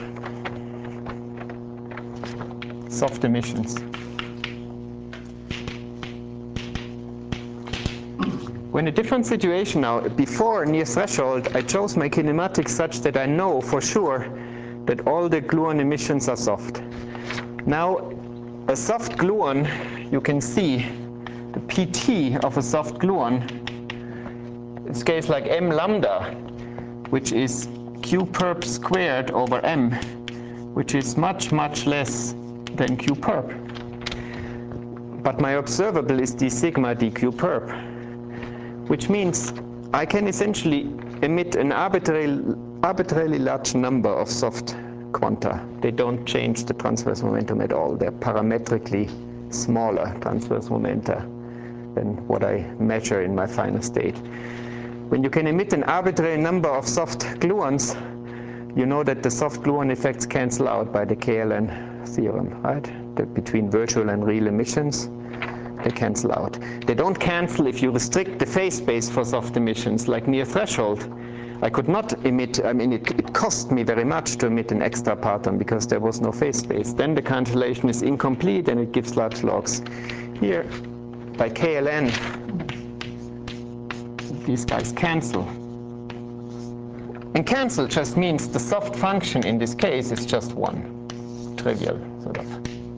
soft emissions. We're in a different situation now. Before near threshold, I chose my kinematics such that I know for sure that all the gluon emissions are soft. Now, a soft gluon, you can see the P T of a soft gluon scales like m lambda, which is q perp squared over m, which is much, much less than q perp. But my observable is d sigma dq perp, which means I can essentially emit an arbitrary, arbitrarily large number of soft quanta. They don't change the transverse momentum at all. They're parametrically smaller transverse momenta than what I measure in my final state. When you can emit an arbitrary number of soft gluons, you know that the soft gluon effects cancel out by the K L N theorem, right? The, between virtual and real emissions, they cancel out. They don't cancel if you restrict the phase space for soft emissions, like near threshold. I could not emit, I mean, it, it cost me very much to emit an extra parton because there was no phase space. Then the cancellation is incomplete and it gives large logs. Here, by K L N, these guys cancel. And cancel just means the soft function in this case is just one. Trivial, sort of.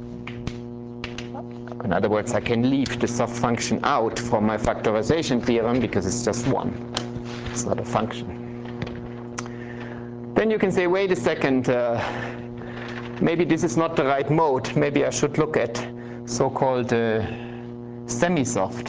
In other words, I can leave the soft function out from my factorization theorem because it's just one. It's not a function. Then you can say, wait a second, uh, maybe this is not the right mode. Maybe I should look at so-called uh, semi-soft,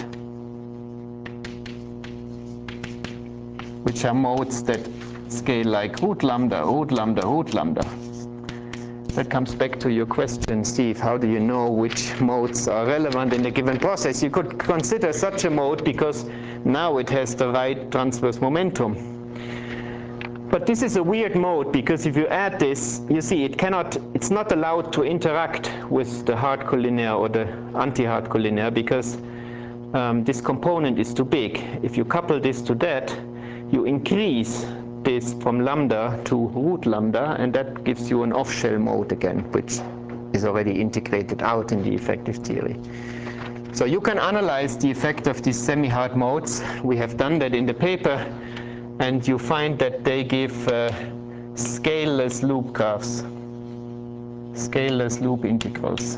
which are modes that scale like root lambda, root lambda, root lambda. That comes back to your question, Steve. How do you know which modes are relevant in a given process? You could consider such a mode because now it has the right transverse momentum. But this is a weird mode because if you add this, you see it cannot, it's not allowed to interact with the hard collinear or the anti-hard collinear because um, this component is too big. If you couple this to that, you increase this from lambda to root lambda, and that gives you an off-shell mode again, which is already integrated out in the effective theory. So you can analyze the effect of these semi-hard modes. We have done that in the paper, and you find that they give uh, scaleless loop curves, scaleless loop integrals,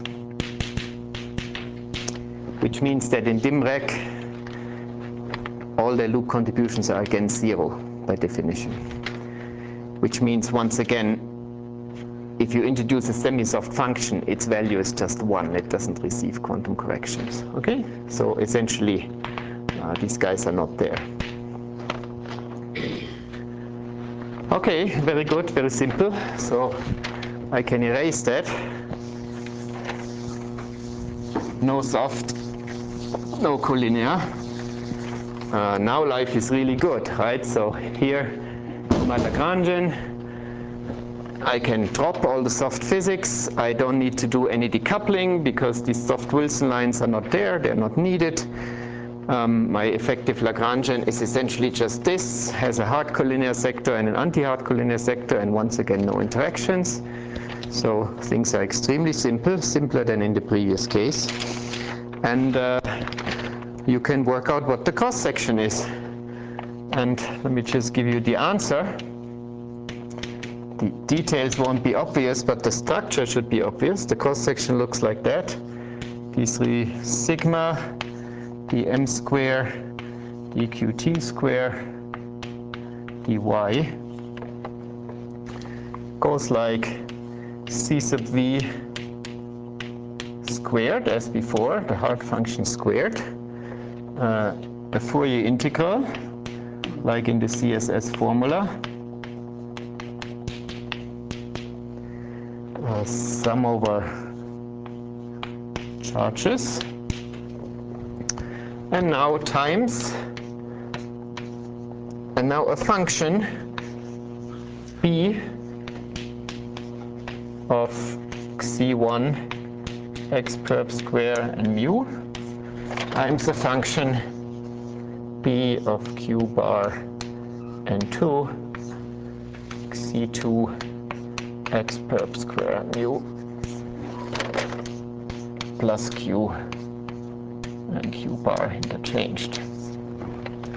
which means that in DIMREC, all the loop contributions are against zero by definition. Which means, once again, if you introduce a semi-soft function, its value is just one. It doesn't receive quantum corrections. Okay? So essentially, uh, these guys are not there. Okay, very good, very simple. So I can erase that. No soft, no collinear. Uh, now life is really good, right? So here, my Lagrangian, I can drop all the soft physics. I don't need to do any decoupling because these soft Wilson lines are not there, they're not needed. Um, my effective Lagrangian is essentially just this, has a hard collinear sector and an anti-hard collinear sector, and once again, no interactions. So things are extremely simple, simpler than in the previous case. And uh, you can work out what the cross-section is. And let me just give you the answer. The details won't be obvious, but the structure should be obvious. The cross-section looks like that. D three sigma, dm square, dqt square, dy goes like c sub v squared as before, the hard function squared. Uh, a Fourier integral, like in the C S S formula. Uh, sum over charges. And now times, and now a function b of c one x perp square and mu times a function b of q bar and two c two x perp square mu plus q and q bar interchanged.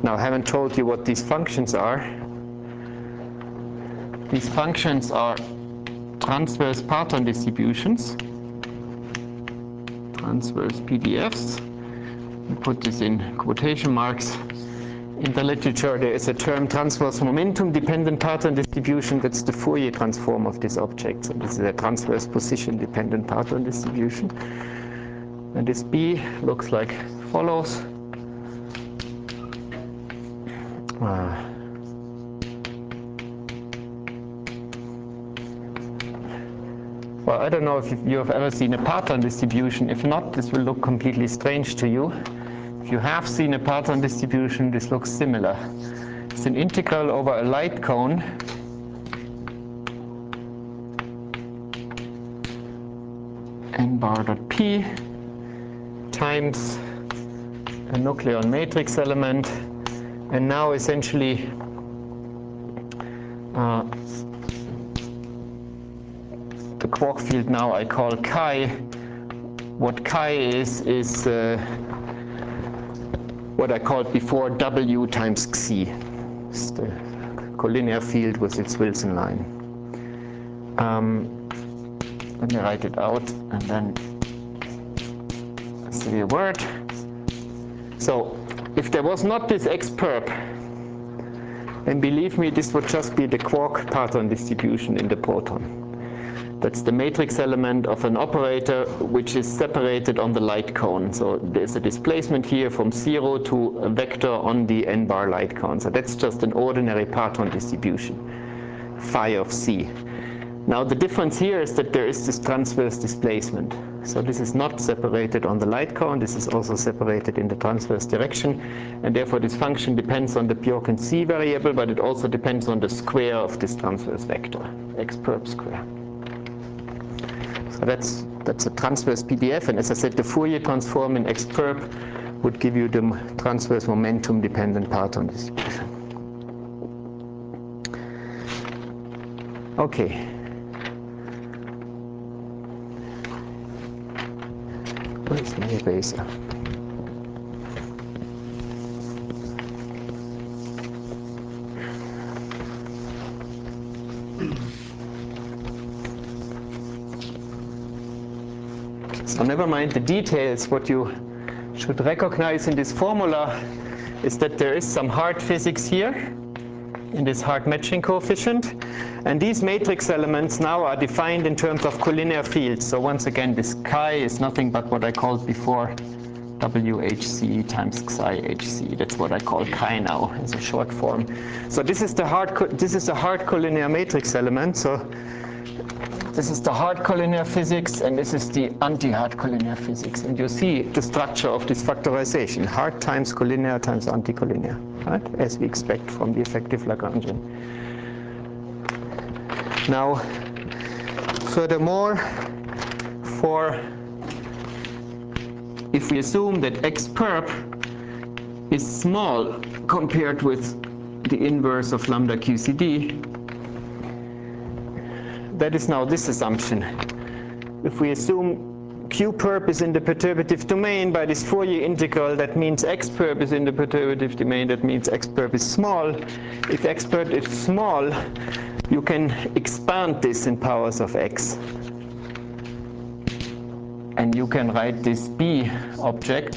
Now, I haven't told you what these functions are. These functions are transverse parton distributions, transverse P D Fs. We put this in quotation marks. In the literature, there is a term transverse momentum dependent parton distribution. That's the Fourier transform of this object. So this is a transverse position dependent parton distribution. And this B looks like follows. Uh, well, I don't know if you have ever seen a parton distribution. If not, this will look completely strange to you. If you have seen a parton distribution, this looks similar. It's an integral over a light cone n bar dot p times a nucleon matrix element, and now essentially uh, the quark field now I call chi. What chi is is uh, what I called before W times Xi. It's the collinear field with its Wilson line. Um, let me write it out and then say a word. So if there was not this X perp, then believe me, this would just be the quark parton distribution in the proton. That's the matrix element of an operator which is separated on the light cone. So there's a displacement here from zero to a vector on the n bar light cone. So that's just an ordinary parton distribution, phi of C. Now the difference here is that there is this transverse displacement. So this is not separated on the light cone. This is also separated in the transverse direction. And therefore this function depends on the Bjorken C variable, but it also depends on the square of this transverse vector, X perp square. So that's, that's a transverse P D F, and as I said, the Fourier transform in X perp would give you the transverse momentum dependent parton distribution. Okay. Where is my eraser? So never mind the details. What you should recognize in this formula is that there is some hard physics here in this hard matching coefficient. And these matrix elements now are defined in terms of collinear fields. So once again, this chi is nothing but what I called before W H C times Xi H C. That's what I call chi now as a short form. So this is the hard, this is the hard collinear matrix element. So this is the hard collinear physics, and this is the anti-hard collinear physics. And you see the structure of this factorization: hard times collinear times anti-collinear, right? As we expect from the effective Lagrangian. Now, furthermore, for if we assume that X perp is small compared with the inverse of lambda Q C D, that is now this assumption. If we assume Q perp is in the perturbative domain by this Fourier integral, that means X perp is in the perturbative domain, that means X perp is small. If X perp is small, you can expand this in powers of X. And you can write this B object.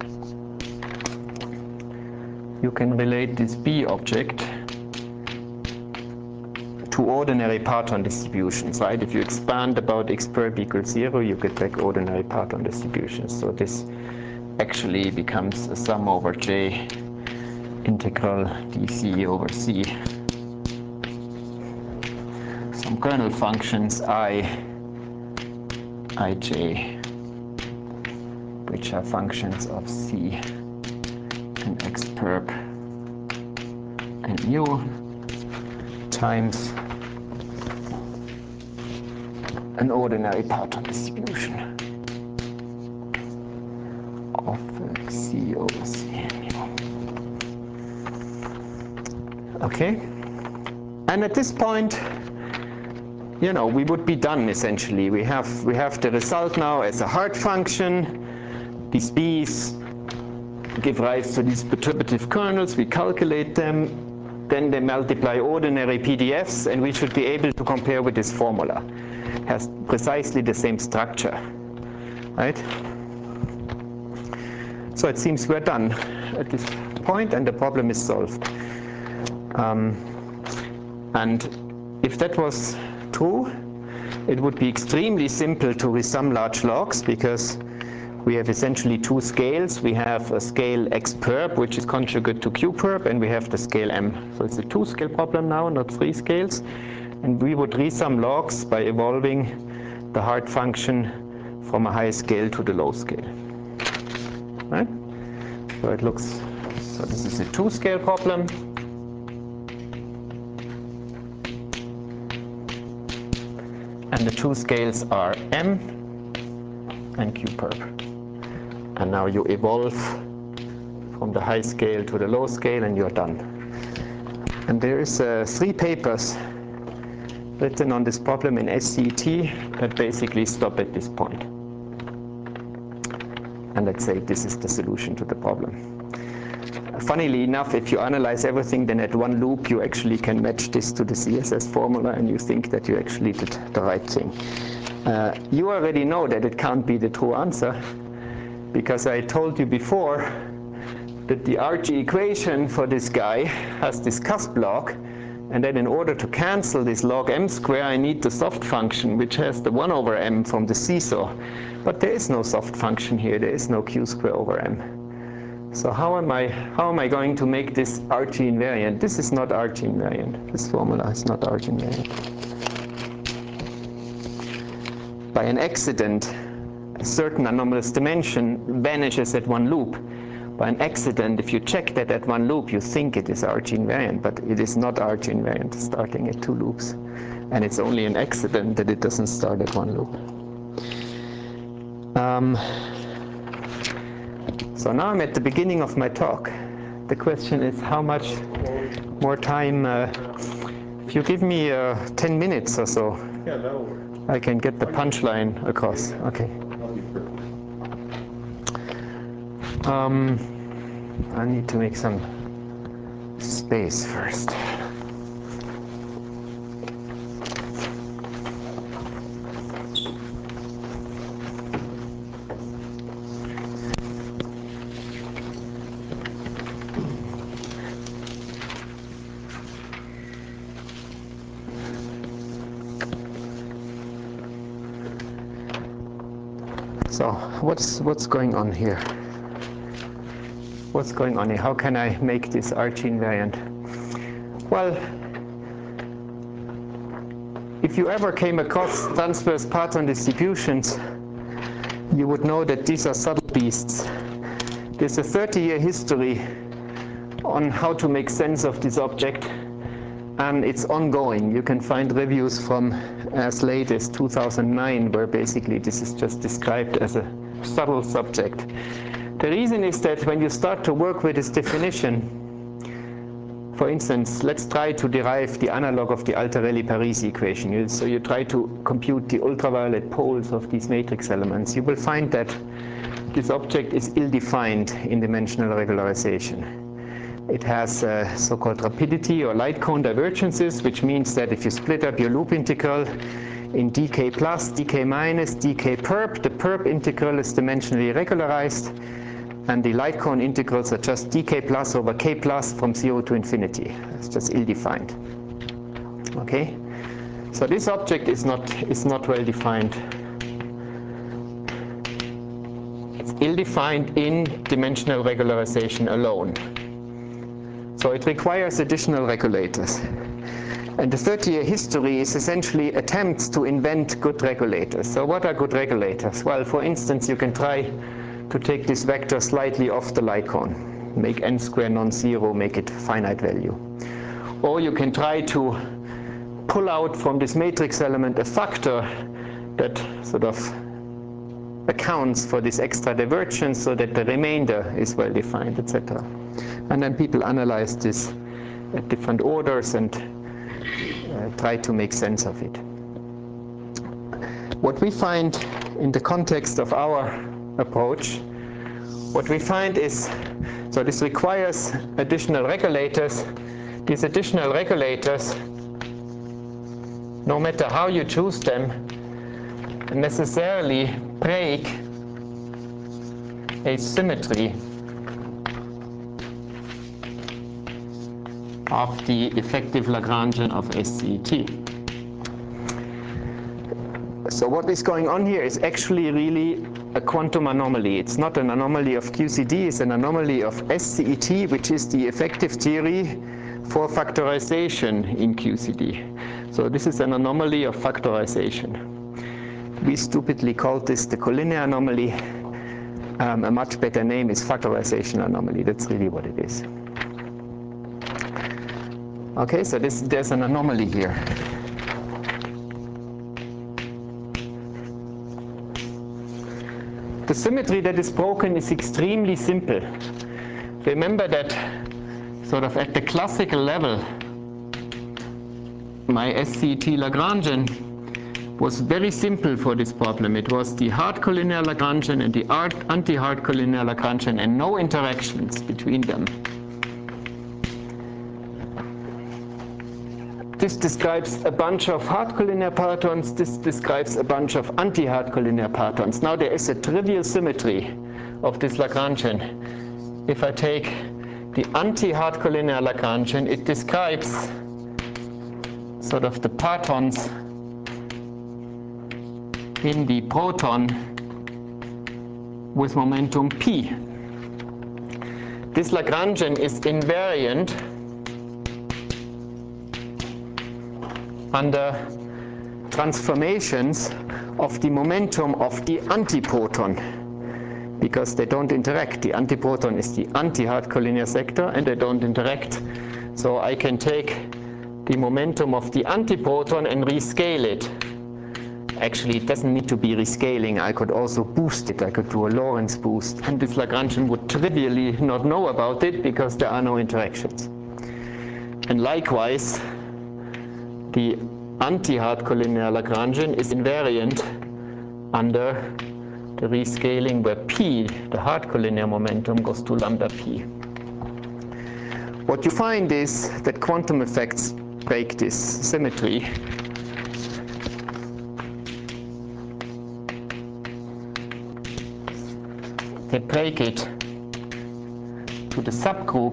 You can relate this B object to ordinary parton distributions, right? If you expand about X perp equals zero, you get back ordinary parton distributions. So this actually becomes a sum over J integral dc over C. Some kernel functions I, Ij, which are functions of C and X perp and mu times an ordinary parton distribution of C over C. Okay, and at this point, you know, we would be done essentially. We have we have the result now as a hard function. These B's give rise to these perturbative kernels, we calculate them, then they multiply ordinary P D Fs, and we should be able to compare with this formula. It has precisely the same structure, right? So it seems we're done at this point, and the problem is solved. Um, and if that was true, it would be extremely simple to resum large logs, because we have essentially two scales. We have a scale x perp, which is conjugate to q perp, and we have the scale m. So it's a two-scale problem now, not three scales. And we would resum logs by evolving the hard function from a high scale to the low scale. Right? So it looks, so this is a two-scale problem. And the two scales are m and q perp. And now you evolve from the high scale to the low scale, and you're done. And there is uh, three papers written on this problem in S C E T that basically stop at this point. And let's say this is the solution to the problem. Funnily enough, if you analyze everything, then at one loop you actually can match this to the C S S formula, and you think that you actually did the right thing. Uh, you already know that it can't be the true answer, because I told you before that the Archie equation for this guy has this cusp log, and then in order to cancel this log m square, I need the soft function, which has the one over m from the seesaw. But there is no soft function here. There is no q square over m. So how am I, how am I going to make this Archie invariant? This is not Archie invariant. This formula is not Archie invariant. By an accident, a certain anomalous dimension vanishes at one loop. By an accident, if you check that at one loop, you think it is Archie invariant, but it is not Archie invariant starting at two loops. And it's only an accident that it doesn't start at one loop. Um, so now I'm at the beginning of my talk. The question is how much more time, uh, if you give me uh, ten minutes or so, Yeah, that'll work. I can get the punchline across. Okay. Um, I need to make some space first. So what's what's going on here? What's going on here? How can I make this Archie invariant? Well, if you ever came across transverse parton distributions, you would know that these are subtle beasts. There's a thirty-year history on how to make sense of this object, and it's ongoing. You can find reviews from as late as two thousand nine, where basically this is just described as a subtle subject. The reason is that when you start to work with this definition, for instance, let's try to derive the analog of the Altarelli-Parisi equation. You, so you try to compute the ultraviolet poles of these matrix elements. You will find that this object is ill-defined in dimensional regularization. It has uh, so-called rapidity or light cone divergences, which means that if you split up your loop integral in dk plus, dk minus, dk perp, the perp integral is dimensionally regularized, and the light cone integrals are just dk plus over k plus from zero to infinity. It's just ill-defined. Okay? So this object is not, is not well defined. It's ill-defined in dimensional regularization alone. So it requires additional regulators. And the thirty-year history is essentially attempts to invent good regulators. So what are good regulators? Well, for instance, you can try to take this vector slightly off the light cone, make n square non-zero, make it finite value. Or you can try to pull out from this matrix element a factor that sort of accounts for this extra divergence so that the remainder is well defined, et cetera. And then people analyze this at different orders and uh, try to make sense of it. What we find in the context of our approach, what we find is, so this requires additional regulators. These additional regulators, no matter how you choose them, necessarily break a symmetry of the effective Lagrangian of S C E T. So what is going on here is actually really a quantum anomaly. It's not an anomaly of Q C D, it's an anomaly of S C E T, which is the effective theory for factorization in Q C D. So this is an anomaly of factorization. We stupidly called this the collinear anomaly. Um, a much better name is factorization anomaly. That's really what it is. Okay, so this, there's an anomaly here. The symmetry that is broken is extremely simple. Remember that sort of at the classical level, my S C E T Lagrangian was very simple for this problem. It was the hard collinear Lagrangian and the anti-hard collinear Lagrangian and no interactions between them. This describes a bunch of hard collinear partons. This describes a bunch of anti-hard collinear partons. Now there is a trivial symmetry of this Lagrangian. If I take the anti-hard collinear Lagrangian, it describes sort of the partons in the proton with momentum p. This Lagrangian is invariant under transformations of the momentum of the antiproton, because they don't interact. The antiproton is the anti-hard collinear sector and they don't interact. So I can take the momentum of the antiproton and rescale it. Actually, it doesn't need to be rescaling. I could also boost it. I could do a Lorentz boost. And this Lagrangian would trivially not know about it because there are no interactions. And likewise, the anti-hard collinear Lagrangian is invariant under the rescaling where p, the hard collinear momentum, goes to lambda p. What you find is that quantum effects break this symmetry. They break it to the subgroup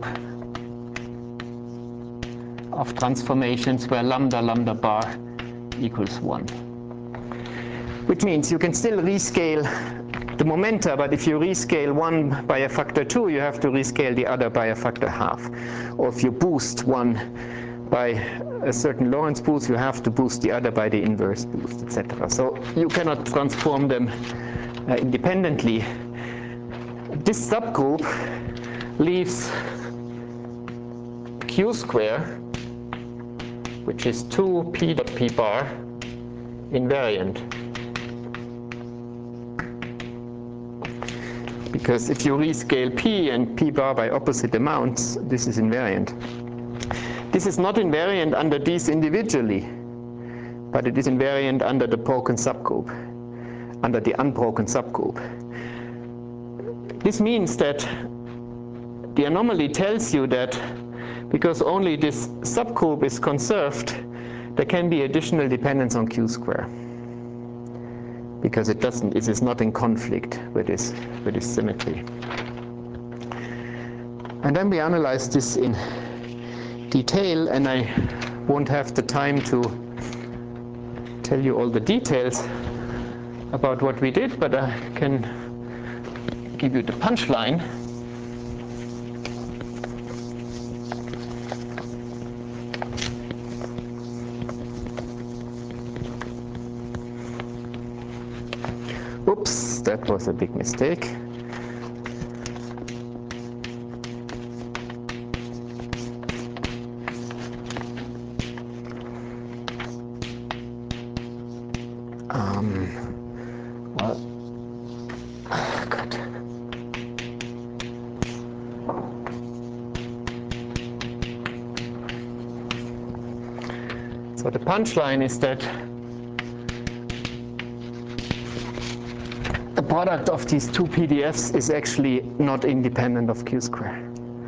of transformations where lambda lambda bar equals one. Which means you can still rescale the momenta, but if you rescale one by a factor two, you have to rescale the other by a factor half. Or if you boost one by a certain Lorentz boost, you have to boost the other by the inverse boost, et cetera. So you cannot transform them uh, independently. This subgroup leaves Q square, which is two p dot p bar, invariant. Because if you rescale p and p bar by opposite amounts, this is invariant. This is not invariant under these individually, but it is invariant under the broken subgroup, under the unbroken subgroup. This means that the anomaly tells you that because only this subgroup is conserved, there can be additional dependence on Q square. Because it doesn't, it is not in conflict with this, with this symmetry. And then we analyze this in detail, and I won't have the time to tell you all the details about what we did, but I can give you the punchline. Oops, that was a big mistake. Um, well, oh God. So the punchline is that product of these two P D Fs is actually not independent of Q square.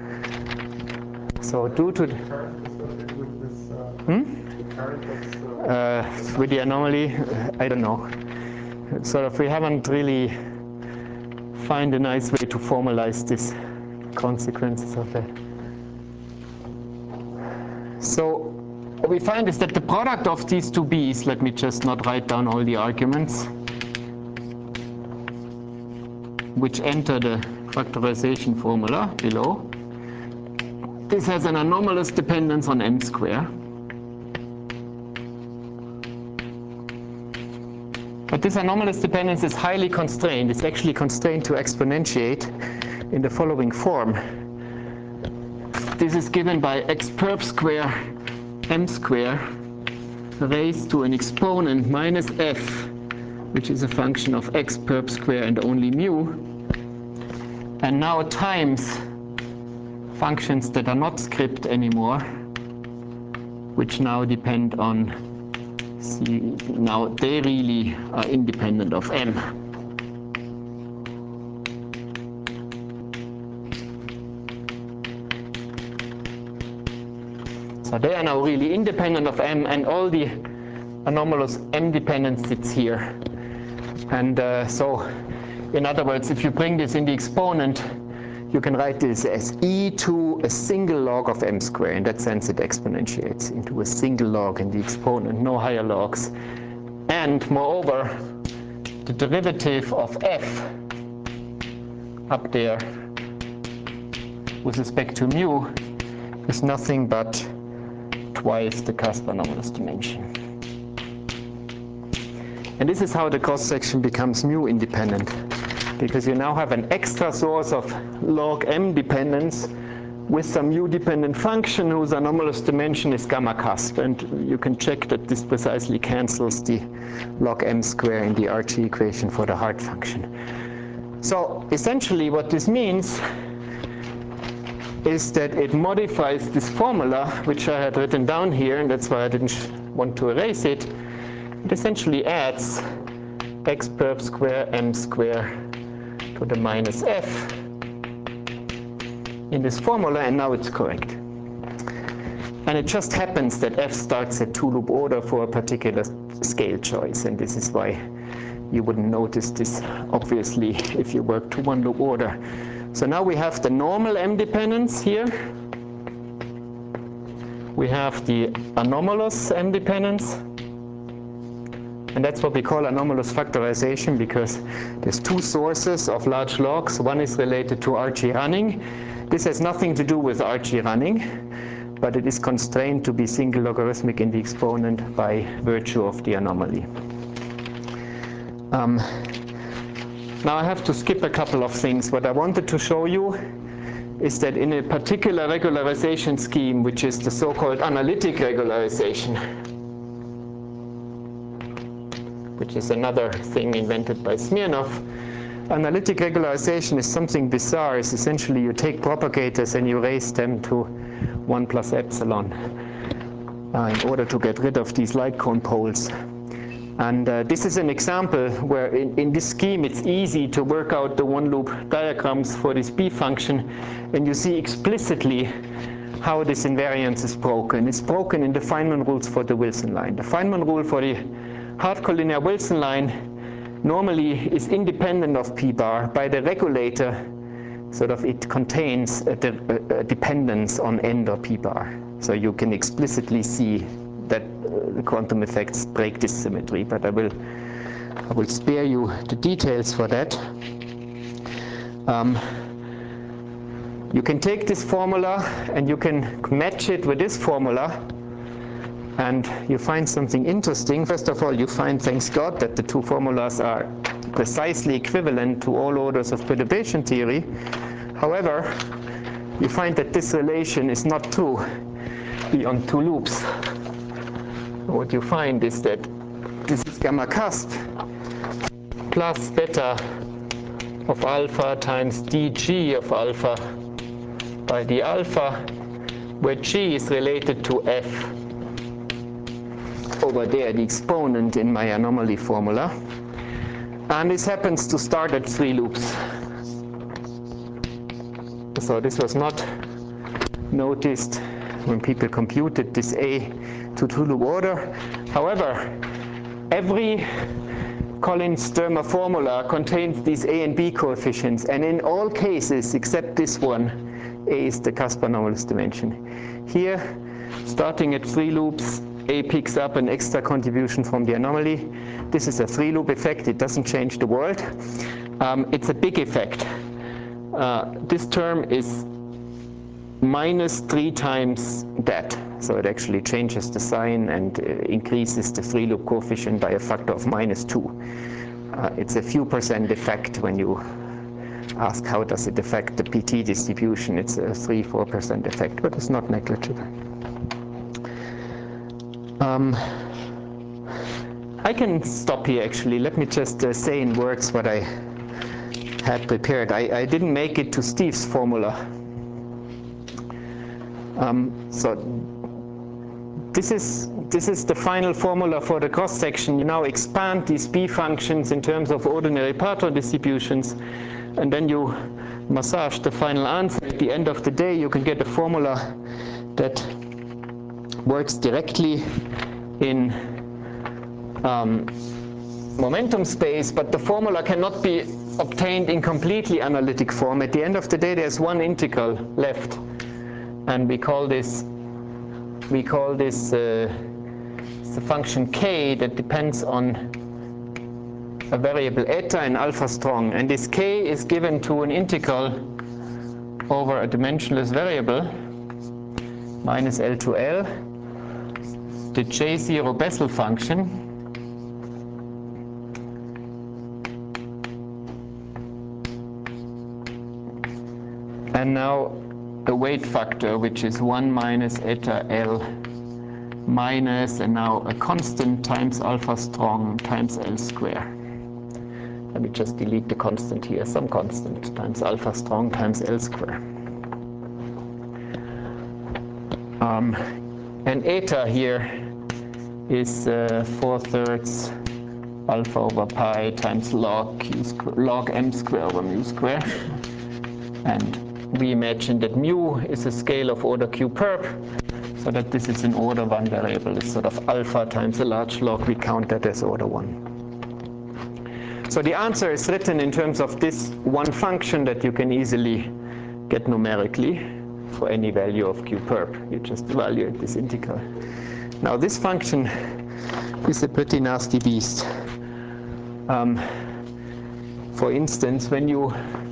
So due to the current associated with this, uh, hmm? the current that's, uh, uh, with the anomaly, I don't know. Sort of, we haven't really find a nice way to formalize this consequences of that. So what we find is that the product of these two B's, let me just not write down all the arguments, which enter the factorization formula below. This has an anomalous dependence on m square. But this anomalous dependence is highly constrained. It's actually constrained to exponentiate in the following form. This is given by x perp square m square raised to an exponent minus f, which is a function of x perp square and only mu, and now times functions that are not script anymore, which now depend on C. Now they really are independent of m. So they are now really independent of m, and all the anomalous m dependence sits here. And uh, so, in other words, if you bring this in the exponent, you can write this as e to a single log of m squared. In that sense, it exponentiates into a single log in the exponent, no higher logs. And moreover, the derivative of f up there with respect to mu is nothing but twice the cusp anomalous dimension. And this is how the cross section becomes mu independent, because you now have an extra source of log m dependence with some mu dependent function whose anomalous dimension is gamma cusp, and you can check that this precisely cancels the log m square in the Archie equation for the Hart function. So essentially what this means is that it modifies this formula, which I had written down here, and that's why I didn't want to erase it. It essentially adds x perp square m square to the minus f in this formula, and now it's correct. And it just happens that f starts at two-loop order for a particular scale choice, and this is why you wouldn't notice this, obviously, if you work to one-loop order. So now we have the normal m dependence here. We have the anomalous m dependence. And that's what we call anomalous factorization, because there's two sources of large logs. One is related to Archie running. This has nothing to do with Archie running, but it is constrained to be single logarithmic in the exponent by virtue of the anomaly. Um, now I have to skip a couple of things. What I wanted to show you is that in a particular regularization scheme, which is the so-called analytic regularization, which is another thing invented by Smirnov. Analytic regularization is something bizarre. It's essentially you take propagators and you raise them to one plus epsilon uh, in order to get rid of these light cone poles. And uh, this is an example where in, in this scheme it's easy to work out the one-loop diagrams for this B function, and you see explicitly how this invariance is broken. It's broken in the Feynman rules for the Wilson line. The Feynman rule for the hard collinear Wilson line normally is independent of p bar. By the regulator, sort of it contains a, de a dependence on end or p bar. So you can explicitly see that uh, the quantum effects break this symmetry, but I will, I will spare you the details for that. Um, you can take this formula and you can match it with this formula, and you find something interesting. First of all, you find, thanks God, that the two formulas are precisely equivalent to all orders of perturbation theory. However, you find that this relation is not true beyond two loops. What you find is that this is gamma cusp plus beta of alpha times dg of alpha by d alpha, where g is related to f over there, the exponent in my anomaly formula. And this happens to start at three loops. So this was not noticed when people computed this A to two-loop order. However, every Collins-Sturmer formula contains these A and B coefficients, and in all cases except this one, A is the Caspar anomalous dimension. Here, starting at three loops, A picks up an extra contribution from the anomaly. This is a three-loop effect. It doesn't change the world. Um, it's a big effect. Uh, this term is minus three times that. So it actually changes the sign and uh, increases the three-loop coefficient by a factor of minus two. Uh, it's a few percent effect when you ask how does it affect the P T distribution. It's a three, four percent effect, but it's not negligible. Um, I can stop here actually. Let me just uh, say in words what I had prepared. I, I didn't make it to Steve's formula. Um, so this is, this is the final formula for the cross section. You now expand these B functions in terms of ordinary Parton distributions, and then you massage the final answer. At the end of the day, you can get a formula that works directly in um, momentum space, but the formula cannot be obtained in completely analytic form. At the end of the day, there's one integral left, and we call this we call this uh, the function k that depends on a variable eta and alpha strong, and this k is given to an integral over a dimensionless variable minus L to L, the J zero Bessel function, and now the weight factor, which is one minus eta L minus, and now a constant times alpha strong times L square. Let me just delete the constant here, some constant times alpha strong times L square. Um, and eta here is uh, four thirds alpha over pi times log q square, log m square over mu square. And we imagine that mu is a scale of order q perp, so that this is an order one variable. It's sort of alpha times a large log. We count that as order one. So the answer is written in terms of this one function that you can easily get numerically for any value of q perp. You just evaluate this integral. Now this function is a pretty nasty beast. Um, for instance, when you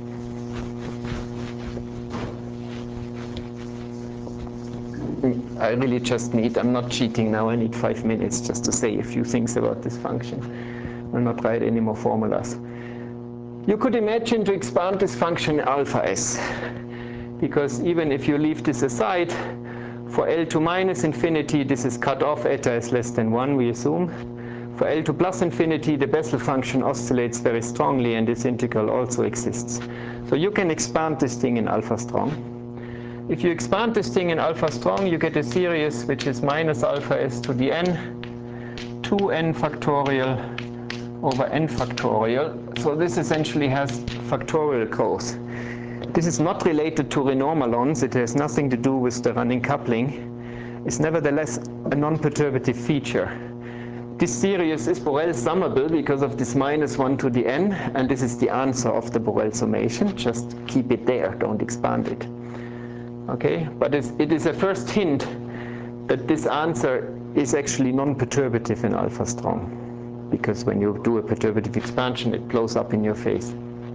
I really just need, I'm not cheating now, I need five minutes just to say a few things about this function. I'll not write any more formulas. You could imagine to expand this function alpha s, because even if you leave this aside, for L to minus infinity, this is cut off, eta is less than one, we assume. For L to plus infinity, the Bessel function oscillates very strongly, and this integral also exists. So you can expand this thing in alpha strong. If you expand this thing in alpha strong, you get a series which is minus alpha s to the n, two n factorial over n factorial. So this essentially has factorial growth. This is not related to renormalons. It has nothing to do with the running coupling. It's nevertheless a non-perturbative feature. This series is Borel summable because of this minus one to the n, and this is the answer of the Borel summation. Just keep it there, don't expand it. Okay, but it's, it is a first hint that this answer is actually non-perturbative in alpha strong, because when you do a perturbative expansion, it blows up in your face.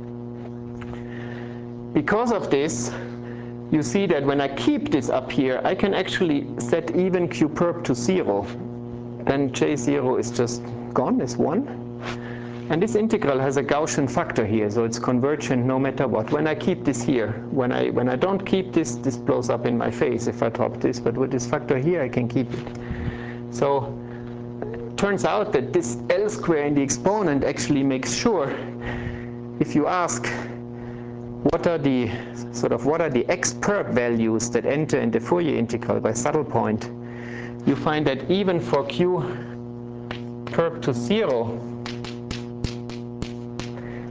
Because of this, you see that when I keep this up here, I can actually set even q perp to zero. Then J zero is just gone, is one. And this integral has a Gaussian factor here, so it's convergent no matter what. When I keep this here, when I, when I don't keep this, this blows up in my face if I drop this, but with this factor here, I can keep it. So it turns out that this L square in the exponent actually makes sure, if you ask, what are the sort of what are the x perp values that enter in the Fourier integral by saddle point, you find that even for q perp to zero,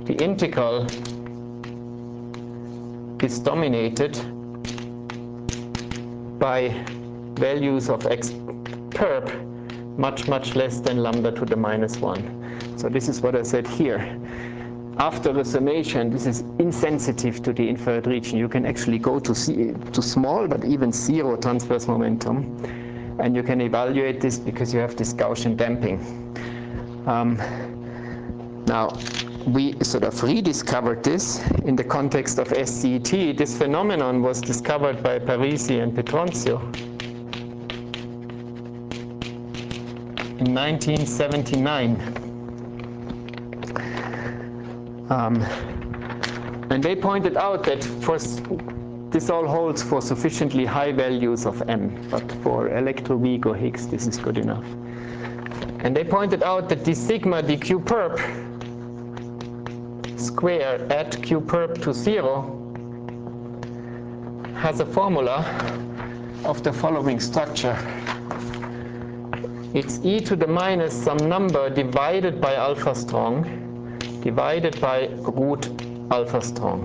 the integral is dominated by values of x perp much, much less than lambda to the minus one. So this is what I said here. After the summation, this is insensitive to the infrared region. You can actually go to, C, to small, but even zero transverse momentum. And you can evaluate this because you have this Gaussian damping. Um, now, we sort of rediscovered this in the context of S C E T. This phenomenon was discovered by Parisi and Petronzio in nineteen seventy-nine. Um, and they pointed out that for this all holds for sufficiently high values of m, but for electroweak or Higgs, this is good enough. And they pointed out that the sigma dq perp square at q perp to zero has a formula of the following structure. It's e to the minus some number divided by alpha strong divided by root alpha strong.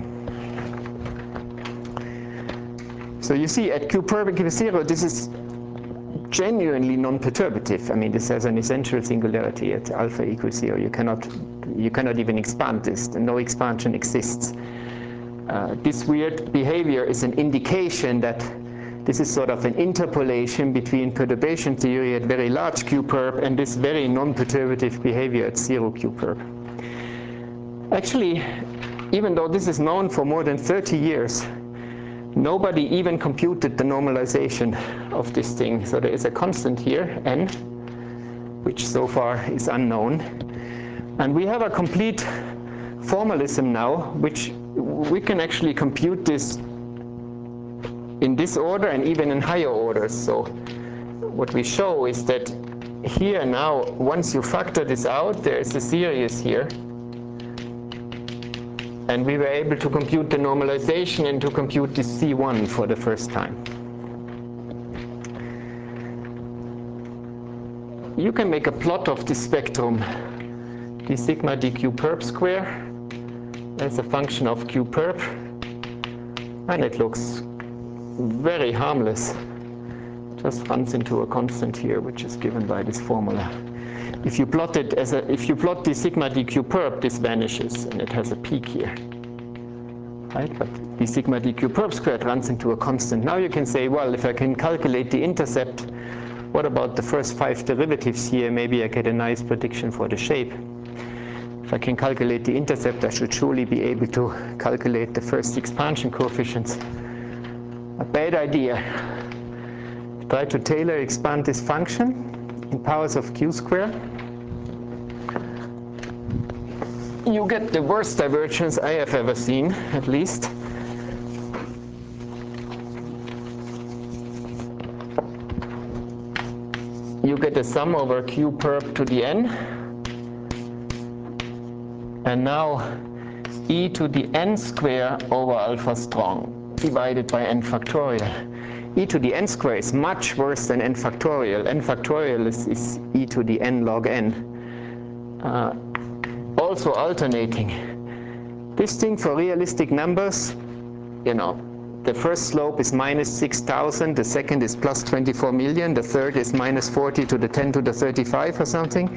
So you see at q perp equals zero, this is genuinely non-perturbative. I mean, this has an essential singularity at alpha equals zero. You cannot, you cannot even expand this. No expansion exists. Uh, this weird behavior is an indication that this is sort of an interpolation between perturbation theory at very large q perp and this very non-perturbative behavior at zero q perp. Actually, even though this is known for more than thirty years, nobody even computed the normalization of this thing. So there is a constant here, n, which so far is unknown. And we have a complete formalism now, which we can actually compute this in this order and even in higher orders. So what we show is that here now, once you factor this out, there is a series here. And we were able to compute the normalization and to compute this C one for the first time. You can make a plot of this spectrum, d sigma dq perp square, as a function of q perp, and it looks very harmless. Just runs into a constant here, which is given by this formula. If you plot it as a, if you plot the sigma dq perp, this vanishes and it has a peak here, right? But the sigma dq perp squared runs into a constant. Now you can say, well, if I can calculate the intercept, what about the first five derivatives here? Maybe I get a nice prediction for the shape. If I can calculate the intercept, I should surely be able to calculate the first expansion coefficients. A bad idea. Try to Taylor expand this function in powers of q squared. You get the worst divergence I have ever seen, at least. You get a sum over q perp to the n. And now e to the n square over alpha strong divided by n factorial. E to the n square is much worse than n factorial. N factorial is, is e to the n log n. Uh, also alternating. This thing for realistic numbers, you know, the first slope is minus six thousand, the second is plus twenty-four million, the third is minus forty to the ten to the thirty-five or something.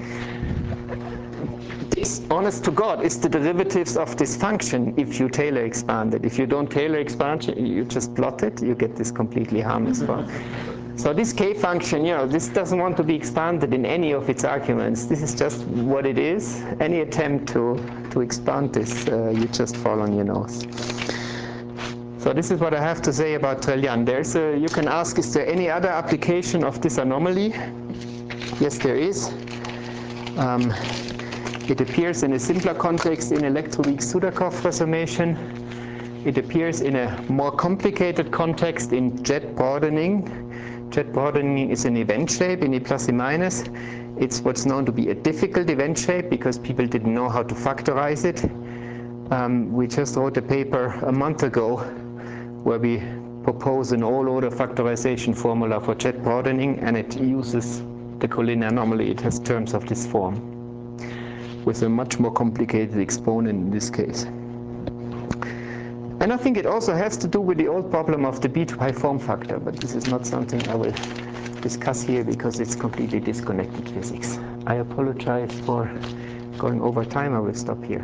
This, honest to God, is the derivatives of this function if you Taylor expand it. If you don't Taylor expand it, you just plot it, you get this completely harmless form. So this k function, you know, this doesn't want to be expanded in any of its arguments. This is just what it is. Any attempt to, to expand this, uh, you just fall on your nose. So this is what I have to say about Trellian. There's a, you can ask, is there any other application of this anomaly? Yes, there is. Um, it appears in a simpler context in electroweak Sudakov resummation. It appears in a more complicated context in jet broadening. Jet broadening is an event shape in E plus E minus. It's what's known to be a difficult event shape because people didn't know how to factorize it. Um, we just wrote a paper a month ago where we propose an all-order factorization formula for jet broadening, and it uses the collinear anomaly. It has terms of this form. with a much more complicated exponent in this case. And I think it also has to do with the old problem of the B two pi form factor, but this is not something I will discuss here because it's completely disconnected physics. I apologize for going over time. I will stop here.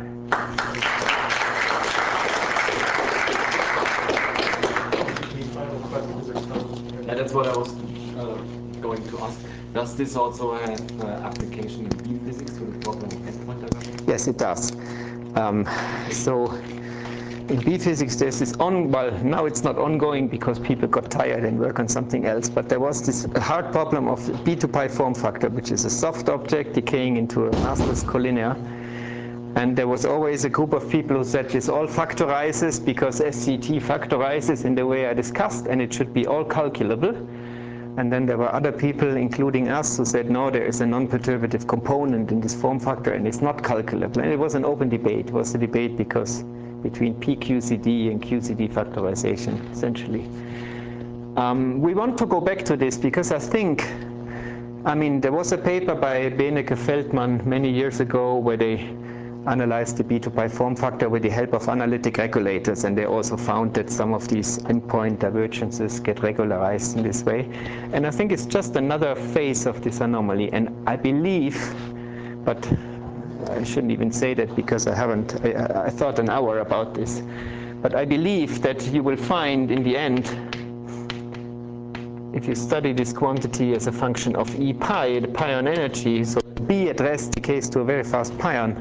Yeah, that's what I was uh, going to ask. Does this also have uh, application in B physics to the problem of endpoint divergence? Yes, it does. Um, so in B physics, there's this on, well, now it's not ongoing because people got tired and work on something else, but there was this hard problem of B two pi form factor, which is a soft object decaying into a massless collinear. And there was always a group of people who said this all factorizes because S C T factorizes in the way I discussed, and it should be all calculable. And then there were other people, including us, who said, no, there is a non-perturbative component in this form factor, and it's not calculable. And it was an open debate. It was a debate because between P Q C D and Q C D factorization, essentially. Um, we want to go back to this because I think, I mean, there was a paper by Benecke-Feldman many years ago where they analyzed the B two pi form factor with the help of analytic regulators, and they also found that some of these endpoint divergences get regularized in this way. And I think it's just another phase of this anomaly, and I believe, but I shouldn't even say that because I haven't, I, I thought an hour about this, but I believe that you will find in the end, if you study this quantity as a function of E pi, the pion energy, so B at rest decays to a very fast pion,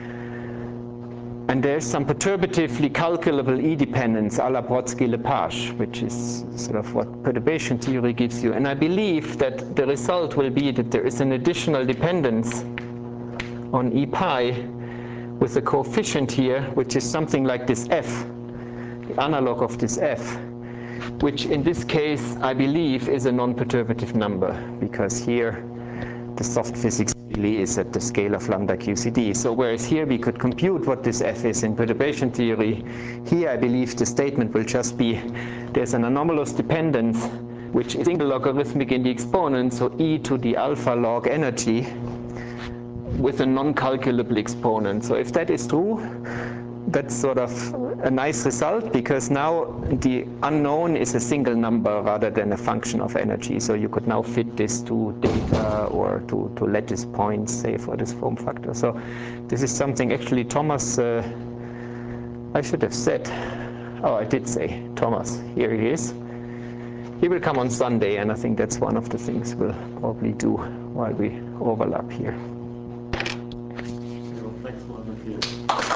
and there's some perturbatively calculable E dependence a la Brodsky-Lepage, which is sort of what perturbation theory gives you. And I believe that the result will be that there is an additional dependence on E pi with a coefficient here, which is something like this F, the analog of this F, which in this case, I believe, is a non-perturbative number, because here the soft physics really is at the scale of lambda Q C D. So whereas here we could compute what this F is in perturbation theory, here I believe the statement will just be there's an anomalous dependence which is single logarithmic in the exponent, so e to the alpha log energy with a non-calculable exponent. So if that is true, that's sort of a nice result, because now the unknown is a single number rather than a function of energy. So you could now fit this to data or to, to lattice points, say, for this form factor. So this is something actually Thomas, uh, I should have said, oh, I did say, Thomas, here he is. He will come on Sunday, and I think that's one of the things we'll probably do while we overlap here. Well, thanks a lot, Matthias.